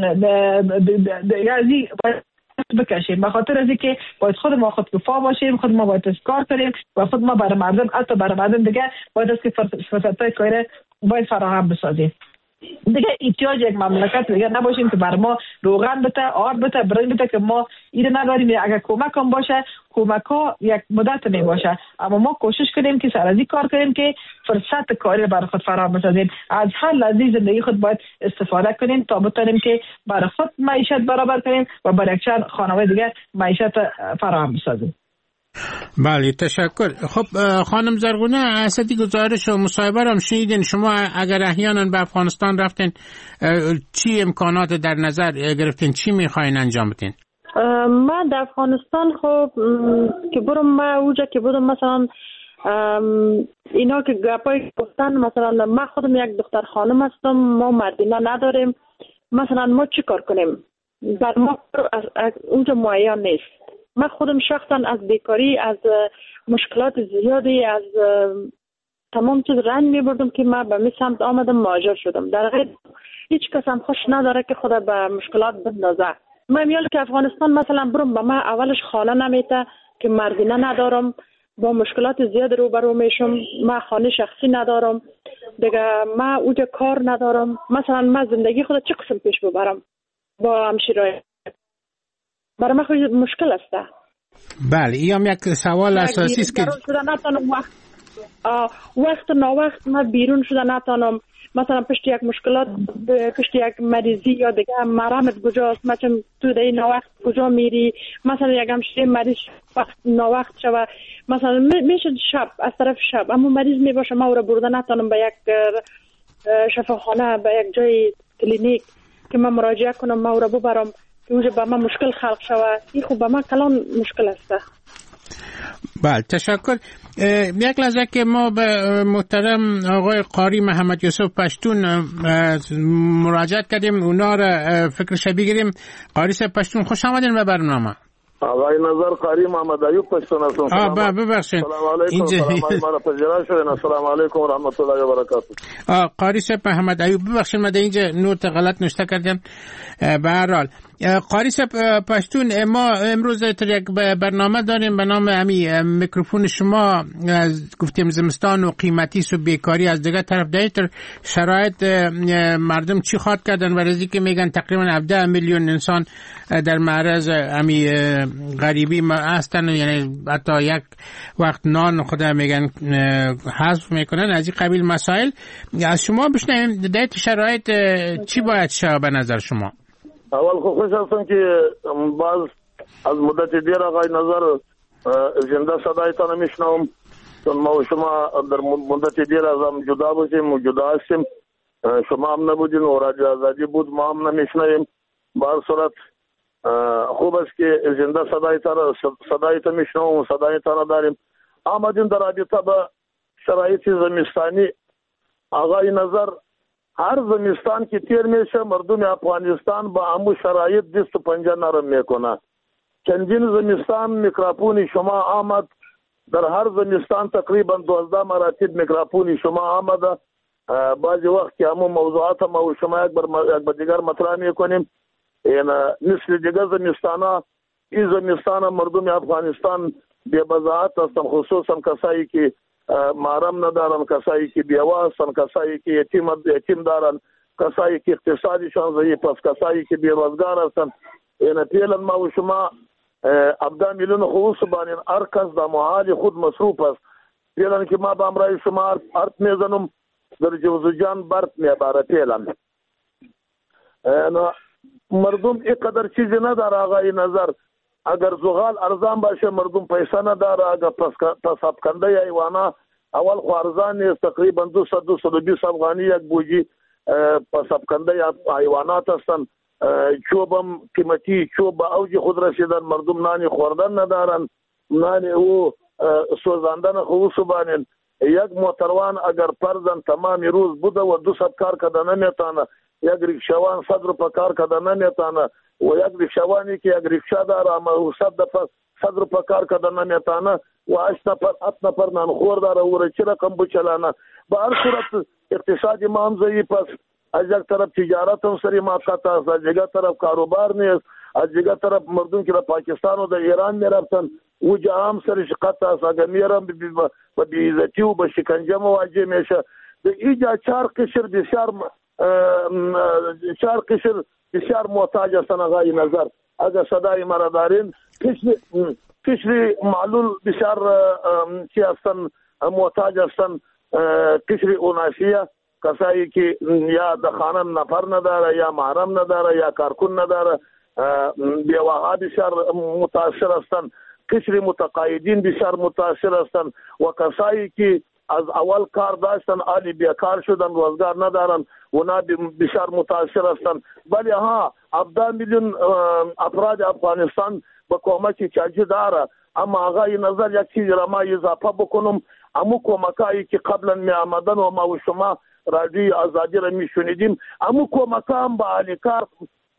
دیگه ازی بکشیم، به خاطر ازی که باید خود ما خودکفا باشیم، خود ما باید کار کنیم و خود ما برای مردم حتی برای مردم دیگه باید از که فرصت‌های کاری باید فراهم بسازیم. دیگه احتیاج یک مملکت دیگه نباشیم که بر ما روغن بده، آب بده، برنج بده که ما اینو نداریم. اگر کمک هم باشه کمک ها یک مدت می باشه اما ما کوشش کنیم که سرازی کار کنیم که فرصت کاری برای خود فراهم بسازیم. از هر لحظه زندگی خود باید استفاده کنیم تا بتونیم که برای خود معیشت برابر کنیم و برای چند خانواده دیگه معیشت فراهم بسازیم. بله تشکر. خب خانم زرغونه اسدی گزارش و مصاحبه هم شنیدین، شما اگر احیانا به افغانستان رفتین چی امکانات در نظر گرفتین، چی میخواین انجام بدین؟ من در افغانستان خب که برم ما اوجا که بودم مثلا اینا که گپای گفتن مثلا من خودم یک دختر خانم هستم، ما مردینه نداریم، مثلا ما چی کار کنیم؟ بر ما از, از اونجا معین نیست. من خودم شخصا از بیکاری، از مشکلات زیادی، از تمام چیز رنج می بردم که من به می سمت آمدم مهاجر شدم. در غیر هیچ کس هم خوش نداره که خدا به مشکلات بندازه. من میال که افغانستان مثلا برم، به من اولش خانه نمیته که مردینه ندارم، با مشکلات زیاد روبرو میشم. من خانه شخصی ندارم دیگه، من اونجا کار ندارم. مثلا من زندگی خود چه قسم پیش ببرم با همشیرای؟ برای من خود مشکل است. بله، این هم یک سوال اساسی است که وقت وقت نا وقت من بیرون شده نتانم، مثلا پشت یک مشکلات، پشت یک مریضی یا دیگه مرمت کجاست، مثلا تو در نا وقت کجا میری، مثلا یک همشیره مریض وقت نا وقت شوه، مثلا میشه شب از طرف شب اما مریض میباشه، ما او را برده نتانم به یک شفاخانه، به یک جای کلینیک که من مراجعه کنم، ما او را ببرم که اونجا به من مشکل خلق شوه. این خوب به من کلان مشکل است. بله، تشکر. یک لحظه که ما به محترم آقای قاری محمد یوسف پشتون مراجعت کردیم، اونا را فکرش بگیریم. قاری صاحب پشتون، خوش آمدین به برنامه. آقای نظر قاری محمد ایوب پشتون هستم. آه با ببخشید. سلام علیکم. سلام علیکم. پذیرا شدین. السلام علیکم و رحمت الله و برکاته. آه قاری صاحب محمد ایوب، ببخشید من اینجا نوت غلط نوشته کردم. به هر حال قاری صاحب پشتون، ما امروز یک برنامه داریم به نام امی میکروفون شما. گفتیم زمستان و قیمتی و بیکاری، از دیگه طرف دیتر شرایط مردم چی خواد کردن و رزی که میگن تقریبا هفده میلیون انسان در معرض امی غریبی هستن، یعنی حتی یک وقت نان خدا میگن حذف میکنن. از این قبیل مسائل از شما بشنویم. دیت شرایط چی باید شه به نظر شما؟ اول خو خوش هستم که باز از مدت دیر آقای نظر زنده صدایتان میشنوم، چون ما و شما در مدت دیر از هم جدا بودیم و جدا هستیم. شما هم نبودین و رادیو آزادی بود، ما هم نمیشنویم. به هر صورت خوب است که زنده صدایتان صدایتان میشنوم و صدایتان داریم. آمدیم در رابطه با شرایط زمستانی. آقای نظر، هر زمستان که تیر میشه مردم افغانستان با همو شرایط دست و پنجه نرم میکنه. چندین زمستان میکروفون شما آمد، در هر زمستان تقریبا دوازده مراتب میکروفون شما آمده. بعضی وقت که همو موضوعات ما و شما یک بر دیگر مطرح میکنیم. این مثل دیگر زمستان ها، این زمستان مردم افغانستان بی بضاعت هستن، خصوصا کسایی که محرم ندارن، کسایی که بیوه هستن، کسایی که یتیم یتیم دارن، کسایی که اقتصادشان ضعیف است، کسایی که بیروزگار هستن. این فعلا ما و شما هفده میلیون خصوص بانین، هر کس در محال خود مصروف است. فعلا که ما به امرای شما ارت میزنم در جوزجان برد میباره. فعلا مردم اینقدر چیزی نداره آقای نظر. اگر زغال ارزان باشه مردم پیسه نداره. اگر پساب کنده ایوانا اول خو ارزان نیست، تقریبا دویست دویست و بیست افغانی یک بوجی پساب کنده ایوانات هستن. چوب هم قیمتی، چوب به اوج خود رسیدن، مردم نانی خوردن ندارن، نانی او سوزاندن خو بانین. یک موتروان اگر پرزن تمامی روز بوده و دو صد کار کده نمیتانه، یک ریکشوان صد روپه کار کده نمیتانه و یک ریکشوانی که یک ریکشا داره اما صد دفعه صد روپه کار کده نمیتانه و هشت نفر هفت نفر نانخور داره و چه رقم بچلانه. به هر صورت اقتصادی ما هم ضعیف است. از یک طرف تجارت هم سری موقت است، از دیگر طرف کاروبار نیست، از دیگر طرف مردم که در پاکستان و در ایران میرفتن و جا هم سری شقت است. اگر میرم به بیعزتی و به شکنجه مواجه میشه. در اینجا چهار قشر بسیار چهار قشر بسیار محتاج هستن آقای نظر. اگر صدای مرا دارین، قشر معلول بسیار چی هستن محتاج هستن. قشر اوناسیه، کسایی که یا در خانه نفر نداره، یا محرم نداره، یا کارکن نداره، بیواها بسیار متاثر هستند. قشر متقاعدین بسیار متاثر هستند و کسایی که از اول کار داشتن آلی بیکار شدن، روزگار ندارن و اونا بسیار متاثر هستند. ولی ها هفده میلیون افراد افغانستان به کمک چاجی داره. اما آقای نظر یک چیز را ما اضافه بکنم، امو کمکایی که قبلا می آمدن و ما و شما رادیو آزادی را می شنیدیم، امو کمکا هم با اهل کار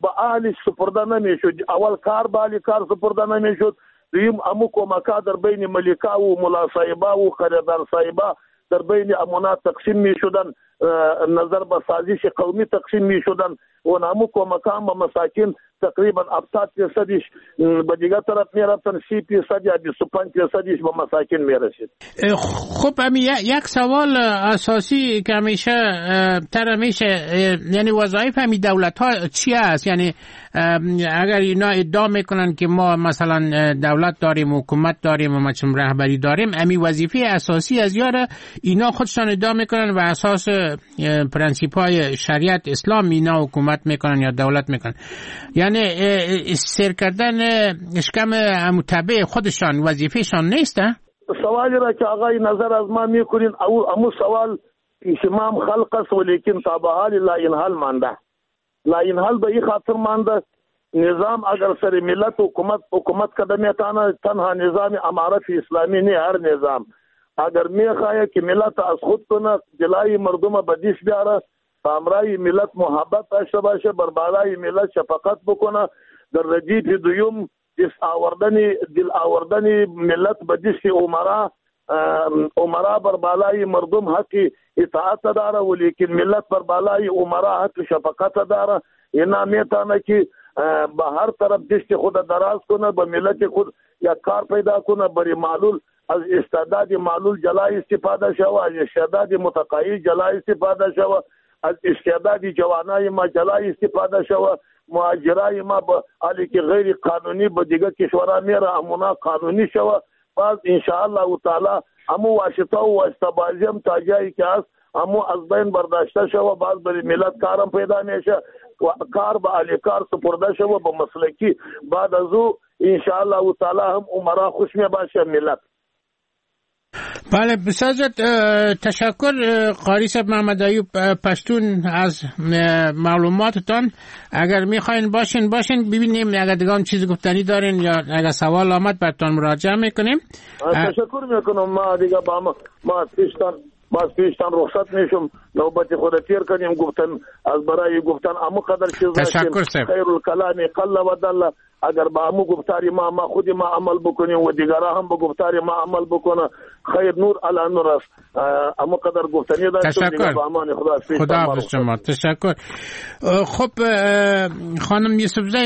به اهلش سپرده نمیشد. اول کار به اهل کار سپرده نمیشد، دویم امو کمکا در بین ملکا و ملا صاحبا و خریدار صاحبا در بین امونات تقسیم می شدن، نظر به سازش قومی تقسیم می شدن و نامو کمکان به مساکین تقریبا هفتاد درصدش به دیگه طرف می رفتن، سی درصد یا بیست و پنج درصدش به مساکین می رسید. خب امی یک سوال اساسی که همیشه تر همیشه یعنی وظایف همی دولت ها چی است؟ یعنی اگر اینا ادعا میکنن که ما مثلا دولت داریم، حکومت داریم و مثلا رهبری داریم، امی وظیفه اساسی از یاره اینا خودشان ادعا میکنن و اساس پرنسیپ های شریعت اسلام اینا حکومت میکنن یا دولت میکنن، یعنی سیر کردن اشکم متبع خودشان وظیفهشان نیسته؟ سوالی را که آقای نظر از ما میکنین او امو سوال انشمام خلق است ولیکن تابع حال لا انحال مانده. لا انحال به این خاطر مانده نظام اگر سر ملت حکومت حکومت کدمی تانه تنها نظام امارت اسلامی نه، هر نظام اگر میخواه که ملت از خود کنه جلای مردم بدیش بیاره، امرای ملت محبت داشته باشه، بر بالای ملت شفقت بکنه، در ردیف دویم دل آوردن دل آوردن ملت به دست عمرا عمرا بر بالای مردم حق اطاعت داره ولیکن ملت بر بالای عمرا حق شفقت داره. اینا میتونه که به هر طرف دست خود دراز کنه، به ملت خود یا کار پیدا کنه، بر معلول از استعداد معلول جلای استفاده شوه، از استعداد متقاعد جلای استفاده شوه، از استعداد جوانای ما جلای استفاده شوه، مهاجرای ما به حالی که غیر قانونی به دیگه کشورها میره امونا قانونی شوه. باز انشاءالله تعالی امو واسطه و واسطه بازی هم تا جایی که هست امو از بین برداشته شوه، باز بری ملت کارم پیدا میشه، کار به اهل کار سپرده شوه به مسلکی. بعد از او انشاءالله تعالی هم عمرا خوش می باشه ملت. بله بسیار تشکر قاری صاحب محمد ایوب پشتون از معلوماتتان. اگر میخواین باشین باشین ببینیم اگر دیگه چیزی گفتنی دارین یا اگر سوال آمد براتون مراجعه میکنیم. تشکر میکنم. ما دیگه با ما ما پیشتان باز پیشتان رخصت میشم، نوبت خود تیر کنیم گفتن از برای گفتن امو قدر چیز داشتیم. خیر الکلام قل و دل. اگر با امو گفتاری ما ما خود ما عمل بکنیم و دیگرها هم با گفتاری ما عمل بکنه خیر نور علی نور است. امو قدر گفتنی داشتیم. تشکر. خدا خدا حافظ شما. تشکر. خب خانم یوسفزی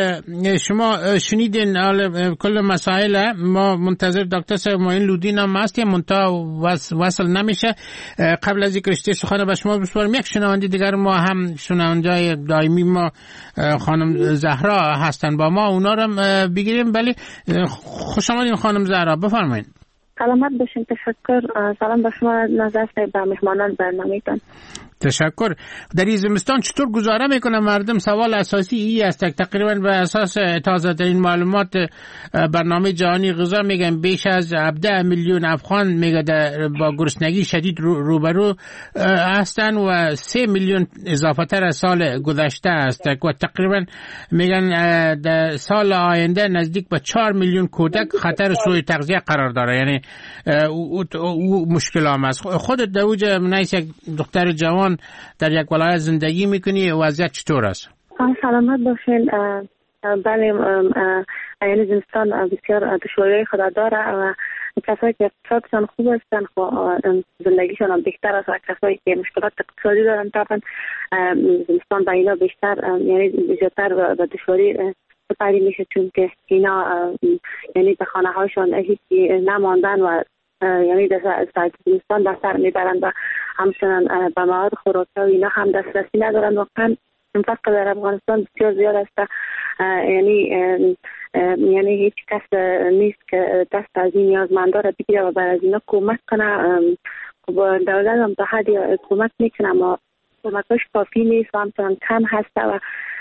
شما شنیدین کل مسائل. ما منتظر دکتر صاحب معین لودین هم هستیم، منتها وصل نمیشه. قبل از اینکه رشته سخن به شما بسپارم یک شنونده دیگر ما هم شنونده دائمی ما خانم زهرا هستن با ما، اونا رو بگیریم. ولی خوش آمدین خانم زهرا، بفرمایید. سلامت باشین. تشکر. سلام به شما نظر صاحب و مهمانان برنامه‌تان. تشکر. در این زمستان چطور گزاره میکنه مردم؟ سوال اساسی ای است. تقریبا به اساس تازه ترین معلومات برنامه جهانی غذا میگن بیش از هفده میلیون افغان میگه با گرسنگی شدید روبرو هستن و سه میلیون اضافه تر از سال گذشته است و تقریبا میگن در سال آینده نزدیک به چهار میلیون کودک خطر سوء تغذیه قرار داره. یعنی او, او مشکل هم است. خودت در اوج منیس یک دختر جوان در یک ولایت زندگی میکنی، وضعیت چطور است؟ سلامت باشین. بله یعنی زمستان بسیار دشواری خدا داره و کسایی که اقتصادشان خوب هستن زندگیشان هم بهتر است و کسایی که مشکلات اقتصادی دارن طبعا زمستان با اینا بیشتر یعنی زیادتر به دشواری سپری میشه، چون که اینا یعنی به خانه هاشون هیچی نماندن و یعنی در زمستان در سر میبرن و همچنان به مواد خوراکی و اینا هم دسترسی ندارن. واقعا فقر در افغانستان بسیار زیاد است. یعنی یعنی هیچ کس نیست که دست از این نیازمندا را بگیره و برای اینا کمک کنه. دولت هم تا حدی کمک میکنه اما کمکاش کافی نیست و همچنان کم هست و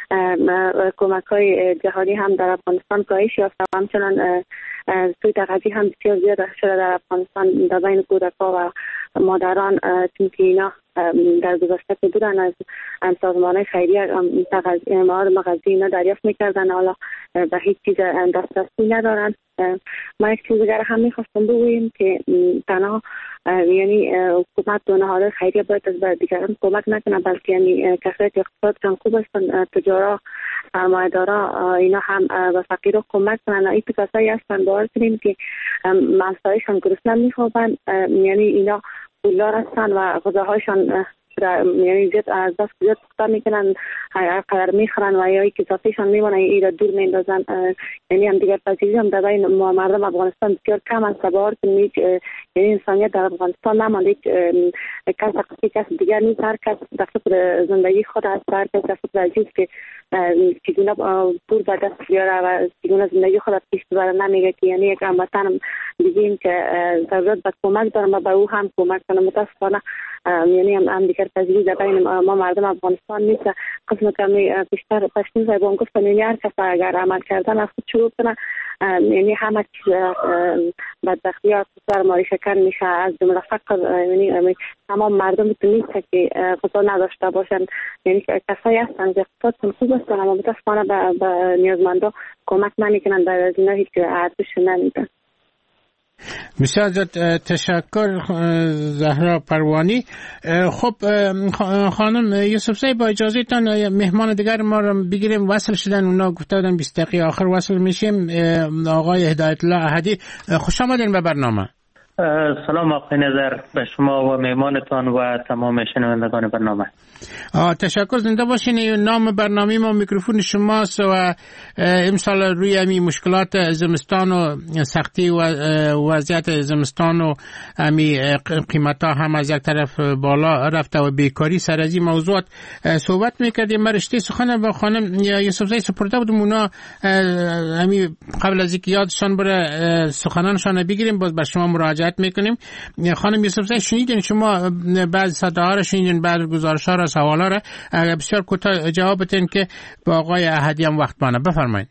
کمک های جهانی هم در افغانستان کاهش یافته و همچنان سوء تغذیه هم بسیار زیاد شده در افغانستان در بین کودک‌ها و مادران، چون که اینا در گذشته که بودن از سازمان خیریه مواد مغذی اینا دریافت میکردن، حالا به هیچ چیز دسترسی ندارن. ما یک چیز دیگر هم میخواستم بگوییم که تنها یعنی حکومت و نهادهای خیریه باید از دیگران کمک نکنه، بلکه یعنی کسایی که اقتصادشان خوب هستن، تجارا، سرمایه‌دارا، اینا هم به فقیرها کمک کنن. این کسایی هستن باور کنیم که مسائلشان گرسنه میخوابن، یعنی اینا پولدار هستن و غذاهایشان یعنی زیاد از دست زیاد پخته میکنن، هر قدر میخورن و یا که اضافهشان میمونه این دور میندازن. یعنی هم دیگر پذیری هم در بین مردم افغانستان بسیار کم است. باور کنید یعنی انسانیت در افغانستان نمانده، کس حقیقی کس دیگر نیست. هر کس در فکر زندگی خود است، هر کس در فکر عزیز که چگونه پول به دست بیاره و چگونه زندگی خود پیش ببره. نمیگه که یعنی یک هموطن بگیم که ضرورت به کمک دارم و به او هم کمک کنم. متاسفانه یعنی هم, هم دیگر پذیری در بین ما مردم افغانستان نیست. قسم کمی بیشتر پشتین صاحبان گفتن یعنی هر کس اگر عمل کردن از خود شروع کنه، یعنی همه چیز بدبختیات سرمایه شکن میشه، از جمله فقر. یعنی تمام مردم نیست که غذا نداشته باشن، یعنی کسایی هستن که اقتصادشون خوب هستن اما متاسفانه به نیازمندا کمک نمیکنن، بعد از اینا هیچ ارزش نمیدن. بسیار تشکر زهرا پروانی. خب خانم یوسفزی با اجازه تان مهمان دیگر ما رو بگیریم. وصل شدن، اونا گفته بودن بیست دقیقه آخر وصل میشیم. آقای هدایت الله احدی، خوش آمدین به برنامه. سلام آقای نظر به شما و مهمانتان و تمام شنوندگان برنامه. تشکر، زنده باشین. نام برنامه ما میکروفون شماست و امسال روی امی مشکلات زمستان و سختی و وضعیت زمستان و امی قیمت ها هم از یک طرف بالا رفته و بیکاری، سر از این موضوعات صحبت میکردیم. ما رشته سخن با خانم یوسفزی سپرده بودم، اونا امی قبل از اینکه یادشان بره سخنانشان بگیریم باز به شما مراجعه میکنیم. خانم یوسفزی شنیدین شما بعض صداها رو شنیدین، بعض گزارش ها را، سوالا را، بسیار کوتاه جواب بدین که با آقای احدی هم وقت بانه. بفرمایید.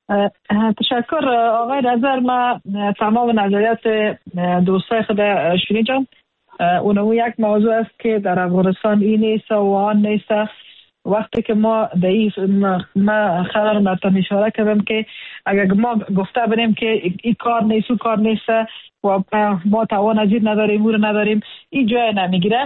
تشکر آقای نظر. ما تمام نظریات دوستای خود شنیدم. اونمو یک موضوع است که در افغانستان این نیست و آن نیست. وقتی که ما در این ما خبر مرتب اشاره کردم که اگر ما گفته بریم که این کار نیست و کار نیست و ما توان ازید نداریم و نداریم، این جای نمیگیره.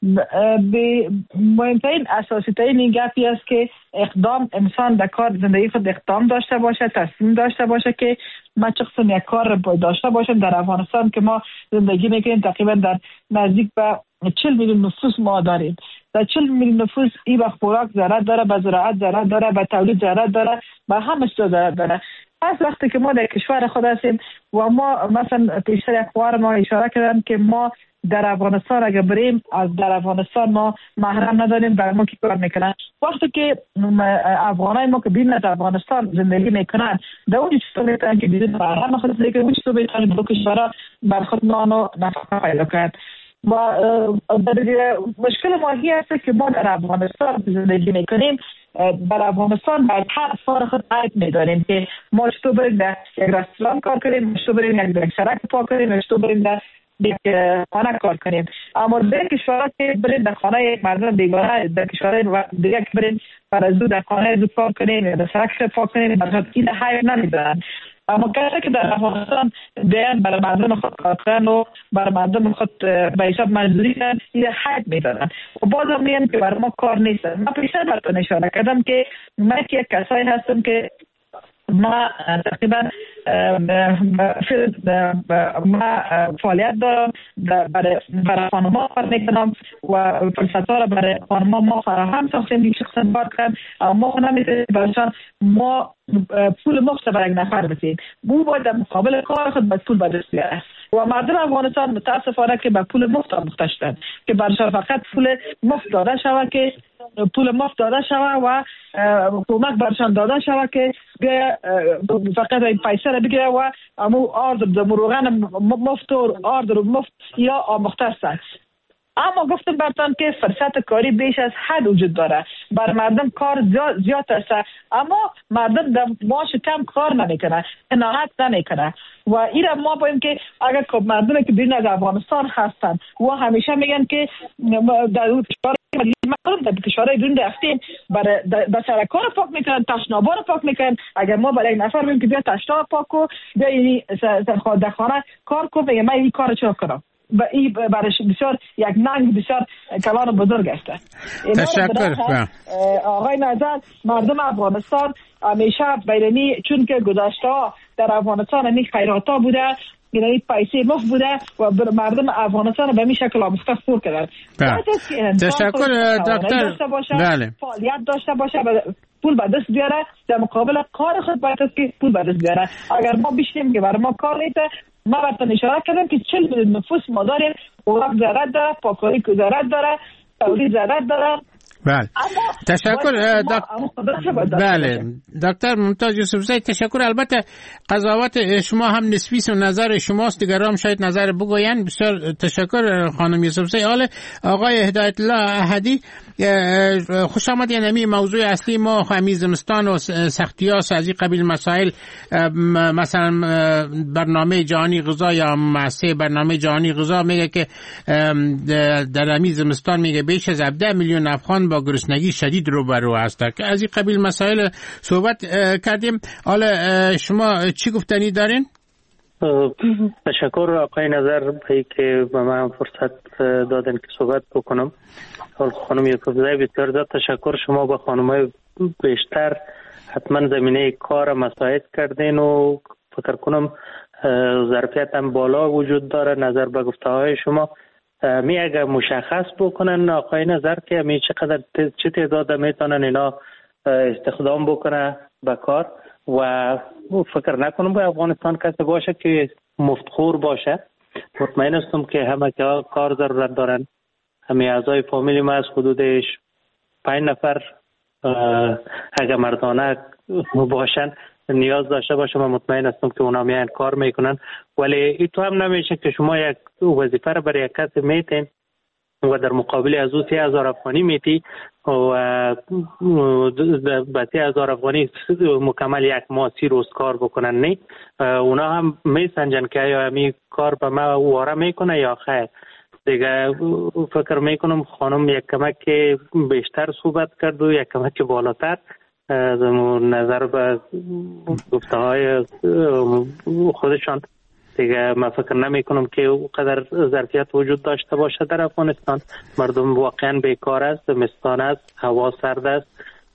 به مهمترین اساسی ترین این گپی است که اقدام انسان در کار زندگی خود اقدام داشته باشه، تصمیم داشته باشه که ما چقدر یک کار داشته باشیم. در افغانستان که ما زندگی میکنیم تقریبا در نزدیک به چهل میلیون نفوس ما داریم. در چهل میلیون نفوس این به خوراک ضرورت داره، به زراعت ضرورت داره، به تولید ضرورت داره، به همه چیز ضرورت داره. پس وقتی که ما در کشور خود هستیم و ما مثلا پیشتر یک خوار ما اشاره کردن که ما در افغانستان اگر بریم از در افغانستان ما محرم نداریم، در ما کی کار میکنن. وقتی که افغانای ما که بیرون از افغانستان زندگی میکنن در اون چطور میتونن که بیرون محرم خود زندگی کنن، چطور میتونن دو کشورها بر خود نان و نفقه پیدا کنن. و مشکل ماهی هست که ما در افغانستان زندگی میکنیم، در افغانستان باید هر فارغ خود عید میداریم که ما چطور بریم در یک رستوران کار کنیم، چطور بریم یک شرک پاک کنیم، چطور بریم در یک خانه کار کنیم. اما در کشورها که بریم در خانه یک مردم بیگانه، در کشورهای دیگه که بریم برای در خانه زود کار کنیم یا در سرک پاک کنیم، برای این حیب نمیدارن. اما کسی که در افغانستان بیان برای مردم خود کار کنن و برای مردم خود به حساب مزدوری کنن، این حیب میدارن و باز هم میگن که برای ما کار نیستن. من پیشتر براتون اشاره کردم که من که یک کسایی هستم که ما تقریبا ما فعالیت دارم برای برای خانم‌ها کار میکنم و فرصت‌ها را برای خانم‌ها ما فراهم ساختیم که شخصا کار کنن. اما ما نمیتونیم برایشان ما پول مفت برای یک نفر بدیم، او باید در مقابل کار خود باید پول به دست بیاره و مردم افغانستان متاسفانه که به پول مفت آموخته شدن که برایشان فقط پول مفت داده شود که پول مفت داده شود و کمک برایشان داده شود که فقط این پیسه را بگیره و امو آرد در مروغن مفت و آرد رو مفت یا آموخته است. اما گفتم براتون که فرصت کاری بیش از حد وجود داره، بر مردم کار زیاد, زیاد است، اما مردم در معاش کم کار نمیکنه، قناعت نمیکنه. و این ما باید که اگر مردم که بیرون از افغانستان هستن و همیشه میگن که در در کشورهای بیرون رفتیم برای در سرکار پاک میکنن، تشنابا رو پاک میکنن. اگر ما برای یک نفر بگیم که بیا تشناب پاک کو، بیا این در خانه کار کو، میگه من این کار چرا کنم؟ و این برای بسیار یک ننگ بسیار کلان بزرگ است. تشکر. آقای نظر، مردم افغانستان همیشه بیرونی چون که گذشته در افغانستان همین خیرات ها بوده، یعنی پیسه مفت بوده و مردم افغانستان به این شکل آموزش خور کردن. تشکر دکتر. بله. فعالیت داشته باشه، پول به دست بیاره، در مقابل کار خود باید که پول به دست بیاره. اگر ما بیشتیم که برای ما کار نیست، ما براتون اشاره کردم که چهل میلیون نفوس ما داریم، خوراک ضرورت داره، پاکاری ضرورت داره، تولید ضرورت داره. بله تشکر دکتر. بله دکتر ممتاز یوسفزی، تشکر. البته قضاوت شما هم نسبی و نظر شماست، دیگران شاید نظر بگوین. بسیار تشکر خانم یوسفزی. حالا آقای هدایت الله احدی، خوش آمد. یعنی موضوع اصلی ما همین زمستان و سختیاست از این قبیل مسائل، مثلا برنامه جهانی غذا یا مؤسسه برنامه جهانی غذا میگه که در همین زمستان میگه بیش از هفده میلیون افغان با گرسنگی شدید روبرو هستند. که از این قبیل مسائل صحبت کردیم. حالا شما چی گفتنی دارین؟ تشکر آقای نظر بایی که به من فرصت دادن که صحبت بکنم. خانم یوسفزی بسیار زیاد تشکر. شما با خانم‌های بیشتر حتما زمینه کار مساعد کردین و فکر کنم ظرفیت هم بالا وجود داره. نظر به گفته های شما می اگر مشخص بکنن آقای نظر که می چقدر چه تعداد میتونن اینا استخدام بکنه به کار، و فکر نکنم به افغانستان کسی باشه که مفتخور باشه. مطمئن هستم که همه که کار ضرورت دارن. همه اعضای فامیلی ما از حدود پنج نفر اگر مردانه باشن نیاز داشته باشه، من مطمئن هستم که اونا میان کار میکنن. ولی این تو هم نمیشه که شما یک وظیفه رو برای یک کسی میتین و در مقابل از او سی هزار افغانی میتی و به سی هزار افغانی مکمل یک ماه سی روز کار بکنن. نه، اونا هم میسنجن که یا همی کار به ما واره میکنه یا خیر. دیگه فکر میکنم خانم یک کمک بیشتر صحبت کرد و یک کمک بالاتر نظر به گفته های خودشان. دیگه من فکر نمی کنم که اونقدر ظرفیت وجود داشته باشه در افغانستان. مردم واقعا بیکار است، زمستان است، هوا سرد است.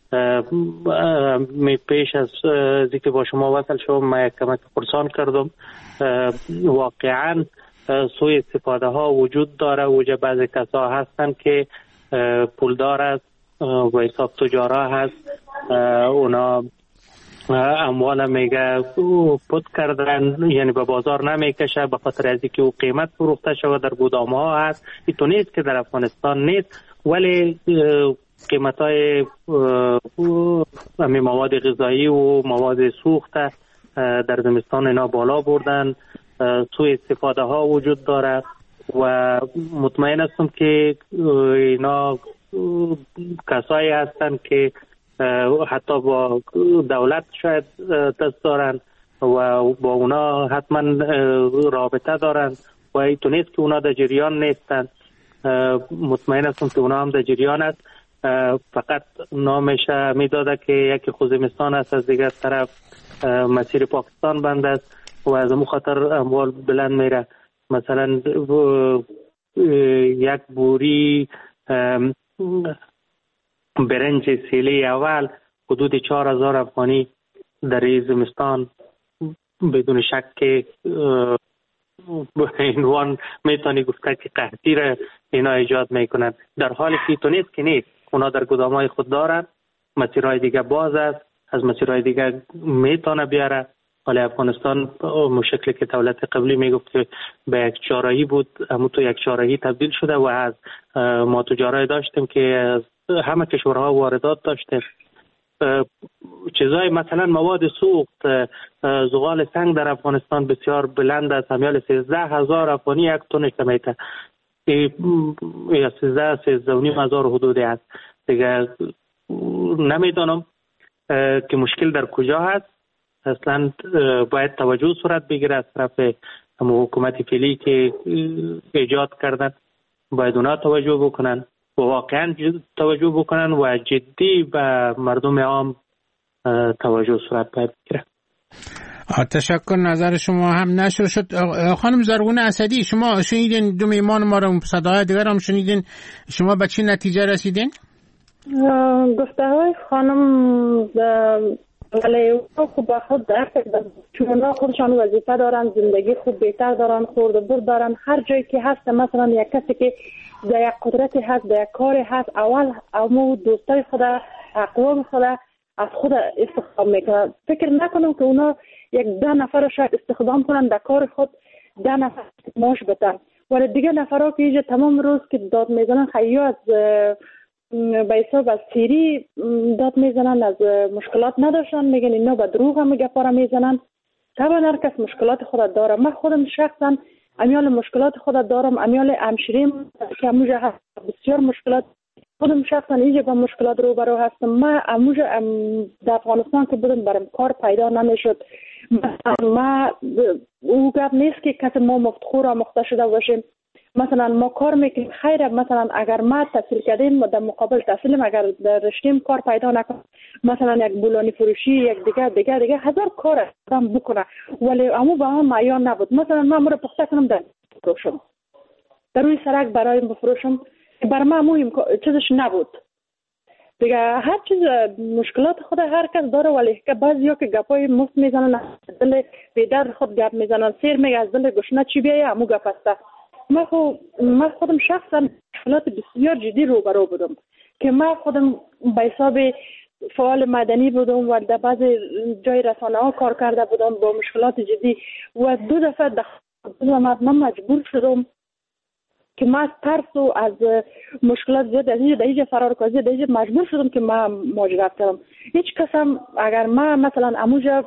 می پیش از اینکه با شما وصل شدم من یک کمک پرسان کردم. واقعا سوء استفاده ها وجود داره. وجه بعضی کسا هستن که پولدار است و حساب تجارا هست، اونا اموال میگه پود کردن، یعنی به بازار نمیکشه به خاطر از اینکه او قیمت فروخته شده در گودام ها هست. این تو نیست که در افغانستان نیست، ولی قیمت های مواد غذایی و مواد سوخته در زمستان اینا بالا بردن. سوء استفاده ها وجود داره و مطمئن هستم که اینا کسایی هستن که حتی با دولت شاید دست دارن و با اونا حتما رابطه دارن و ایتو نیست که اونا در جریان نیستن. مطمئن هستم که اونا هم در جریان است، فقط نامش میداده که یکی خوزمستان است، از دیگر طرف مسیر پاکستان بند است و از اون خاطر اموال بلند میره. مثلا یک بوری برنج سیلی اول حدود چهار هزار افغانی در زمستان بدون شک که عنوان میتونی گفته که قحطی را اینا ایجاد میکنند، در حالی که تو نیست که نیست. اونا در گدامای خود دارن، مسیرهای دیگه باز است، از مسیرهای دیگه میتونه بیاره. ولی افغانستان مشکلی که دولت قبلی میگفت که به یک چهارراهی بود، اما تو یک چهارراهی تبدیل شده و از ما تجارای داشتیم که از همه کشورها واردات داشته. چیزای مثلا مواد سوخت، زغال سنگ در افغانستان بسیار بلند است، همیال سیزده هزار افغانی یک تونش میته. یا سیزده سیزده و نیم هزار حدودی هست دیگه. نمیدانم که مشکل در کجا هست. اصلا باید توجه صورت بگیره از طرف حکومت فعلی که ایجاد کردن، باید اونا توجه بکنن و واقعا توجه بکنن و جدی به مردم عام توجه صورت باید بگیره. تشکر. نظر شما هم نشر شد. خانم زرغونه اسدی، شما شنیدین دو میمان ما رو، صداهای دیگر هم شنیدین، شما به چی نتیجه رسیدین؟ گفته های خانم ولی خوب به خود درک کردن، چون خودشان وظیفه دارن، زندگی خوب بهتر دارن، خورد برد دارن. هر جایی که هست مثلا یک کسی که در یک قدرتی هست، در یک کاری هست، اول امو دوستای خود، اقوام خود از خود استخدام میکنن. فکر نکنم که اونا یک ده نفر شاید استخدام کنن در کار خود، ده نفر معاش بدن، ولی دیگه نفرها که اینجا تمام روز که داد میزنن، خیلی از به حساب از سیری داد میزنن، از مشکلات نداشتن، میگن اینا به دروغ هم گپارا میزنن. طبعا هر کس مشکلات خود داره. من خودم شخصا امیال مشکلات خود دارم، امیال همشیریم که اموجه هست بسیار مشکلات. خودم شخصا اینجا با مشکلات روبرو هستم. من اموجه در افغانستان که بودم برام کار پیدا نمیشد. ما او گپ نیست که کسی ما مفتخور و مخته شده باشیم. مثلا ما کار میکنیم، خیره مثلا اگر ما تحصیل کردیم در مقابل تحصیلیم، اگر رشتیم کار پیدا نکنیم، مثلا یک بولانی فروشی، یک دیگه دیگه دیگه هزار کار آدم بکنه، ولی امو با هم معیار نبود. مثلا من مرا پخته کنم در بفروشم، در روی سرک برایم بفروشم، بر ما امو چیزش نبود دیگه. هر چیز مشکلات خود هر کس داره، ولی که بعضیا که گپای مفت میزنن، از دل بیدر خود گپ میزنن، سیر میگه از دل گشنه چی بیایه امو گپ است. من خود من خودم شخصا مشکلات بسیار جدی روبرو بودم که من خودم به حساب فعال مدنی بودم و در بعض جای رسانه ها کار کرده بودم با مشکلات جدی و دو دفعه دخترم من مجبور شدم که من از ترس و از مشکلات زیاد از اینجا در اینجا فرار کنم، در اینجا مجبور شدم که من مهاجرت کردم. هیچ کسم اگر من مثلا اموجا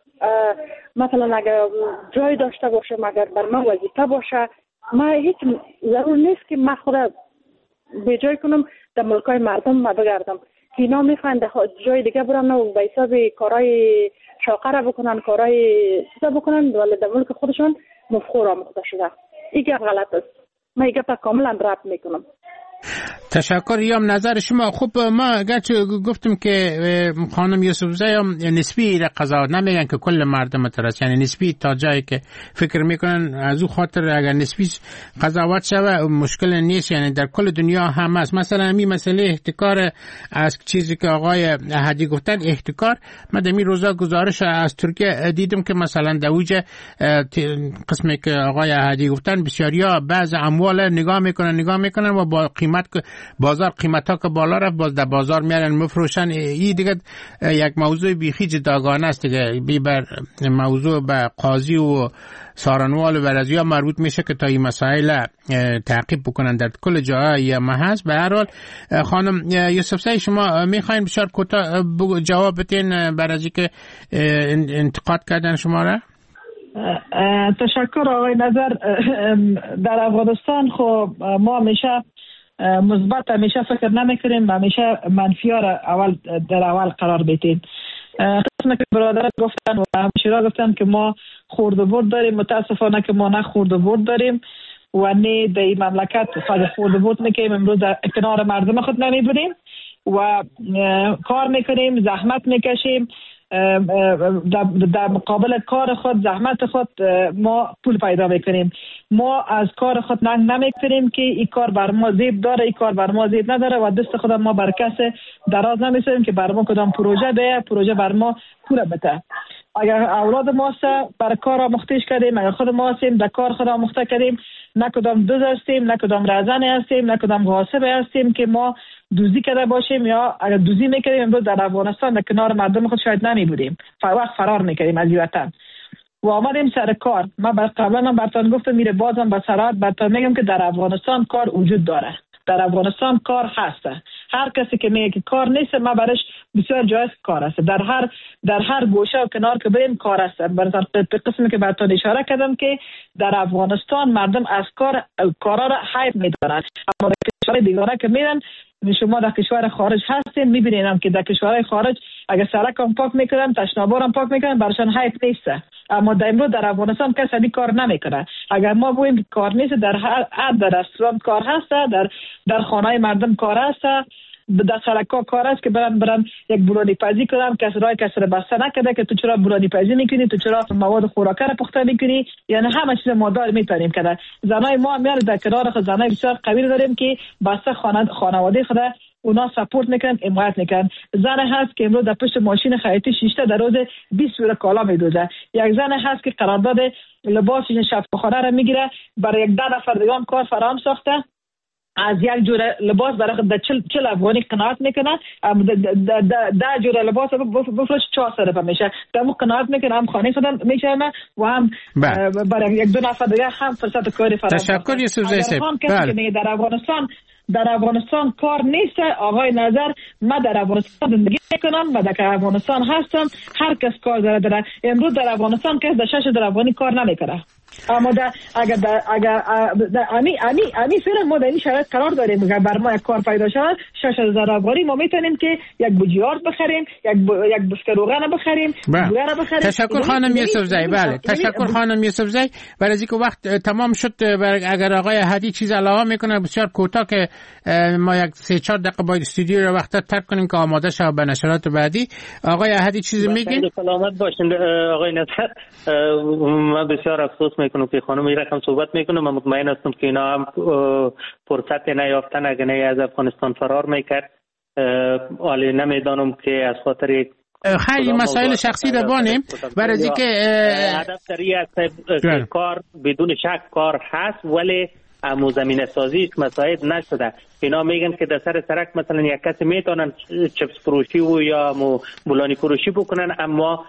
مثلا اگر جای داشته باشم، اگر بر من وظیفه باشه، ما هیچ ضرور نیست که من خود به جای کنم در ملکای مردم ما بگردم که اینا میخوان جای دیگه برن و به حساب کارهای شاقه را بکنن، کارهای چیزا بکنن، ولی در ملک خودشون مفخور آموخته شده. این گپ غلط است. من این گپ کاملا رد میکنم. تشکر. یام نظر شما. خوب، ما گرچه گفتم که خانم یوسفزی هم نسبی را قضاوت نمیگن که کل مردم ترس، یعنی نسبی تا جایی که فکر میکنن از او خاطر اگر نسبی قضاوت شوه مشکل نیست، یعنی در کل دنیا هم است. مثلا همین مسئله احتکار از چیزی که آقای احدی گفتن، احتکار، من در این روزا گزارش از ترکیه دیدم که مثلا در اوج قسمی که آقای احدی گفتن بسیاریا بعض اموال نگاه میکنن نگاه میکنن و با قیمت بازار قیمتا که بالا رفت باز در بازار میارن مفروشن. این دیگه یک موضوع بیخی جداگانه است دیگه، بی بر موضوع به قاضی و سارنوال و برازیا مربوط میشه که تا این مسائل تعقیب بکنن در کل جای محض. به هر حال خانم یوسفزی، شما میخواین بسیار کوتاه جواب بدین برای که انتقاد کردن شما را؟ تشکر آقای نظر. در افغانستان خب ما همیشه مثبت همیشه فکر نمیکنیم، همیشه منفی ها را اول در اول قرار بدیم. قسم که برادر گفتن و همشیرا گفتن که ما خورد و برد داریم، متاسفانه که ما نه خورد و برد داریم و نه در این مملکت خود خورد و برد میکنیم. امروز در کنار مردم خود نمیبودیم و کار میکنیم، زحمت میکشیم، در مقابل کار خود زحمت خود ما پول پیدا میکنیم. ما از کار خود ننگ نمیکنیم که این کار بر ما زیب داره، این کار بر ما زیب نداره و دست خود ما بر کس دراز نمیسیم که بر ما کدام پروژه ده پروژه بر ما پول بده. اگر اولاد ما بر کار آموختش کردیم، اگر خود ما هستیم در کار خود آموخته کردیم، نه کدام دوز هستیم، نه کدام رازن هستیم، نه کدام غاصب هستیم که ما دوزی کرده باشیم، یا اگر دوزی میکردیم امروز در افغانستان در کنار مردم خود شاید نمی بودیم، وقت فرار میکردیم از وطن و آمدیم سر کار. من قبلا هم براتون گفتم، میره بازم به سرعت براتون میگم که در افغانستان کار وجود داره، در افغانستان کار هست. هر کسی که میگه که کار نیست، ما برش بسیار جایز کار است. در هر در هر گوشه و کنار که بریم کار است. مثلا به قسمی که براتون اشاره کردم که در افغانستان مردم از کار کارا را حیف میدارن، اما در کشور دیگه که میرن، شما در کشور خارج هستین میبینین که در کشورهای خارج اگر سرک هم پاک میکنن، تشنابار هم پاک میکنن، براشون حیف نیست. اما در امروز در افغانستان کسی این کار نمیکنه. اگر ما بگوییم که کار نیست، در هر در رستوران کار هست، در در خانه مردم کار هست، در سرک‌ها کار است که برن برن یک بولانی پزی کنن، کسی رای کسی را بسته نکرده که تو چرا بولانی پزی میکنی، تو چرا مواد خوراکه را پخته میکنی، یعنی همه چیز ما دار میتونیم کنه. زنای ما میان در کنار خود زنای بسیار قوی داریم که بسته خانواده خود اونا سپورت میکنن، حمایت میکنن. زن هست که امروز در پشت ماشین خیاطی شیشته در روز بیست جور کالا میدوزه. یک زن هست که قرارداد لباس شفاخانه را میگیره، برای یک ده نفر دیگه کار فراهم ساخته، از یک جور لباس برای خود چل چل افغانی قناعت میکنه، ده جور لباس بفروش چهارصد روپیه میشه، در مو قناعت میکنه، هم خانه خودم میشه و هم برای یک دو نفر دیگه هم فرصت کاری فراهم. تشکر یوسف زی صاحب. بله. در افغانستان در افغانستان کار نیست. آقای نظر، من در افغانستان زندگی میکنم و در افغانستان هستم، هر کس کار داره داره. امروز در افغانستان کس در شش در افغانی کار نمیکنه، اما در اگر در اگر امی امی امی فعلا ما در این شرایط قرار داریم که بر ما یک کار پیدا شود شش هزار افغانی ما میتونیم که یک بوجیارد بخریم، یک یک بسکه روغن بخریم، بوره بخریم. تشکر خانم یوسف زی. بله تشکر خانم یوسف زی. برای اینکه وقت تمام شد، اگر آقای احدی چیز علاوه میکنه بسیار کوتاه که ما یک سه چهار دقیقه باید استودیو رو وقت ترک کنیم که آماده شود به نشرات بعدی. آقای احدی چیزی میگین؟ سلامت باشین آقای نصر. من بسیار افسوس میکنم که خانم این رقم صحبت میکنم. من مطمئن هستم که اینا هم فرصت نیافتن اگر نه از افغانستان فرار میکرد. حالا نمیدانم که از خاطر خیلی مسائل شخصی رو بانیم برای اینکه هدف سریع است کار بدون شک کار هست، ولی امو زمینه سازی مساعد نشده. اینا میگن که در سر سرک مثلا یک کسی میتونن چپس فروشی و یا بولانی فروشی بکنن، اما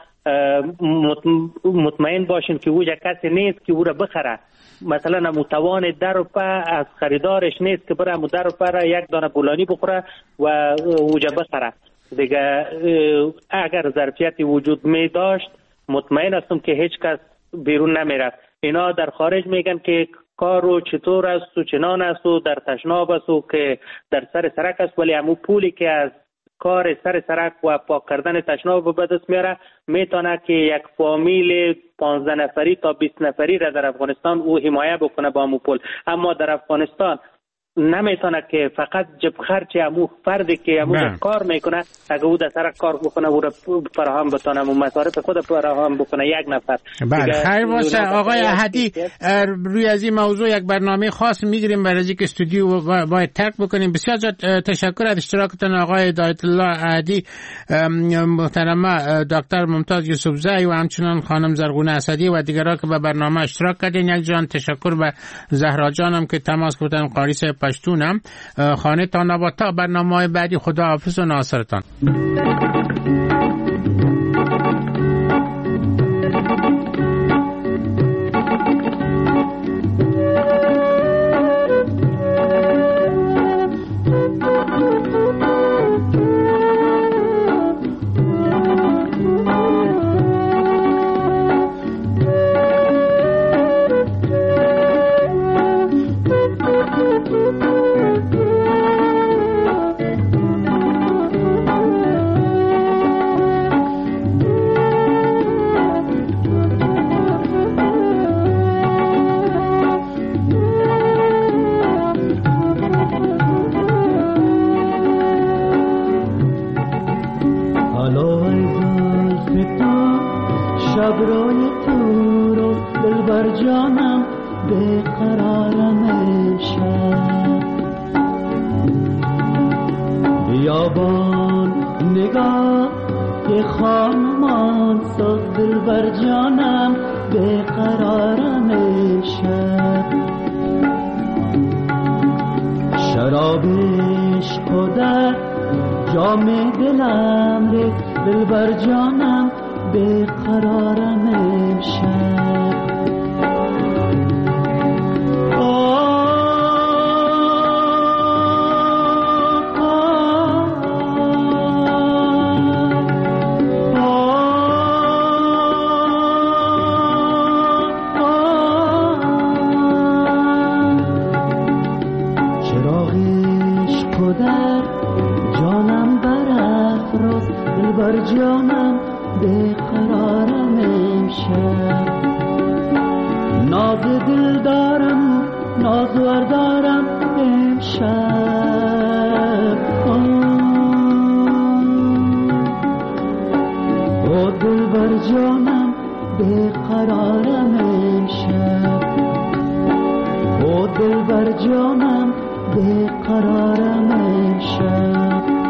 مطمئن باشین که او یک کسی نیست که او را بخره. مثلا متوان در و پا از خریدارش نیست که بره در و پا را یک دانه بولانی بخوره و اوجا بخره دیگه. اگر ظرفیتی وجود می داشت مطمئن هستم که هیچ کس بیرون نمیرفت. اینا در خارج میگن که کارو چطور است و چنان است و در تشناب است و که در سر سرک است، ولی همون پولی که از کار سر سرک و پاک کردن تشناب به دست میاره میتونه که یک فامیل پانزده نفری تا بیست نفری را در افغانستان او حمایت بکنه با همون پول. اما در افغانستان نمیتونه که فقط جب خرچ امو فردی که امو کار میکنه اگه او در سرک کار بکنه او را فراهم بتونه و مصارف خود فراهم بکنه یک نفر. بله خیر باشه آقای احدی. روی از این موضوع یک برنامه خاص میگیریم برای اینکه استودیو باید ترک بکنیم. بسیار زیاد تشکر از اشتراکتون آقای هدایت الله احدی، محترمه دکتر ممتاز یوسف زی و همچنان خانم زرغونه اسدی و دیگران که به برنامه اشتراک کردین. یک جان تشکر به زهرا جانم که تماس گرفتن، قاریس پشتونم. خانه تا نباتا برنامه بعدی. خدا حافظ و ناصرتان. دلبر جانم بیقرارم امشب، ناز دل دارم نازور دارم امشب. او دلبر جانم بیقرارم امشب، او دلبر جانم بیقرارم امشب.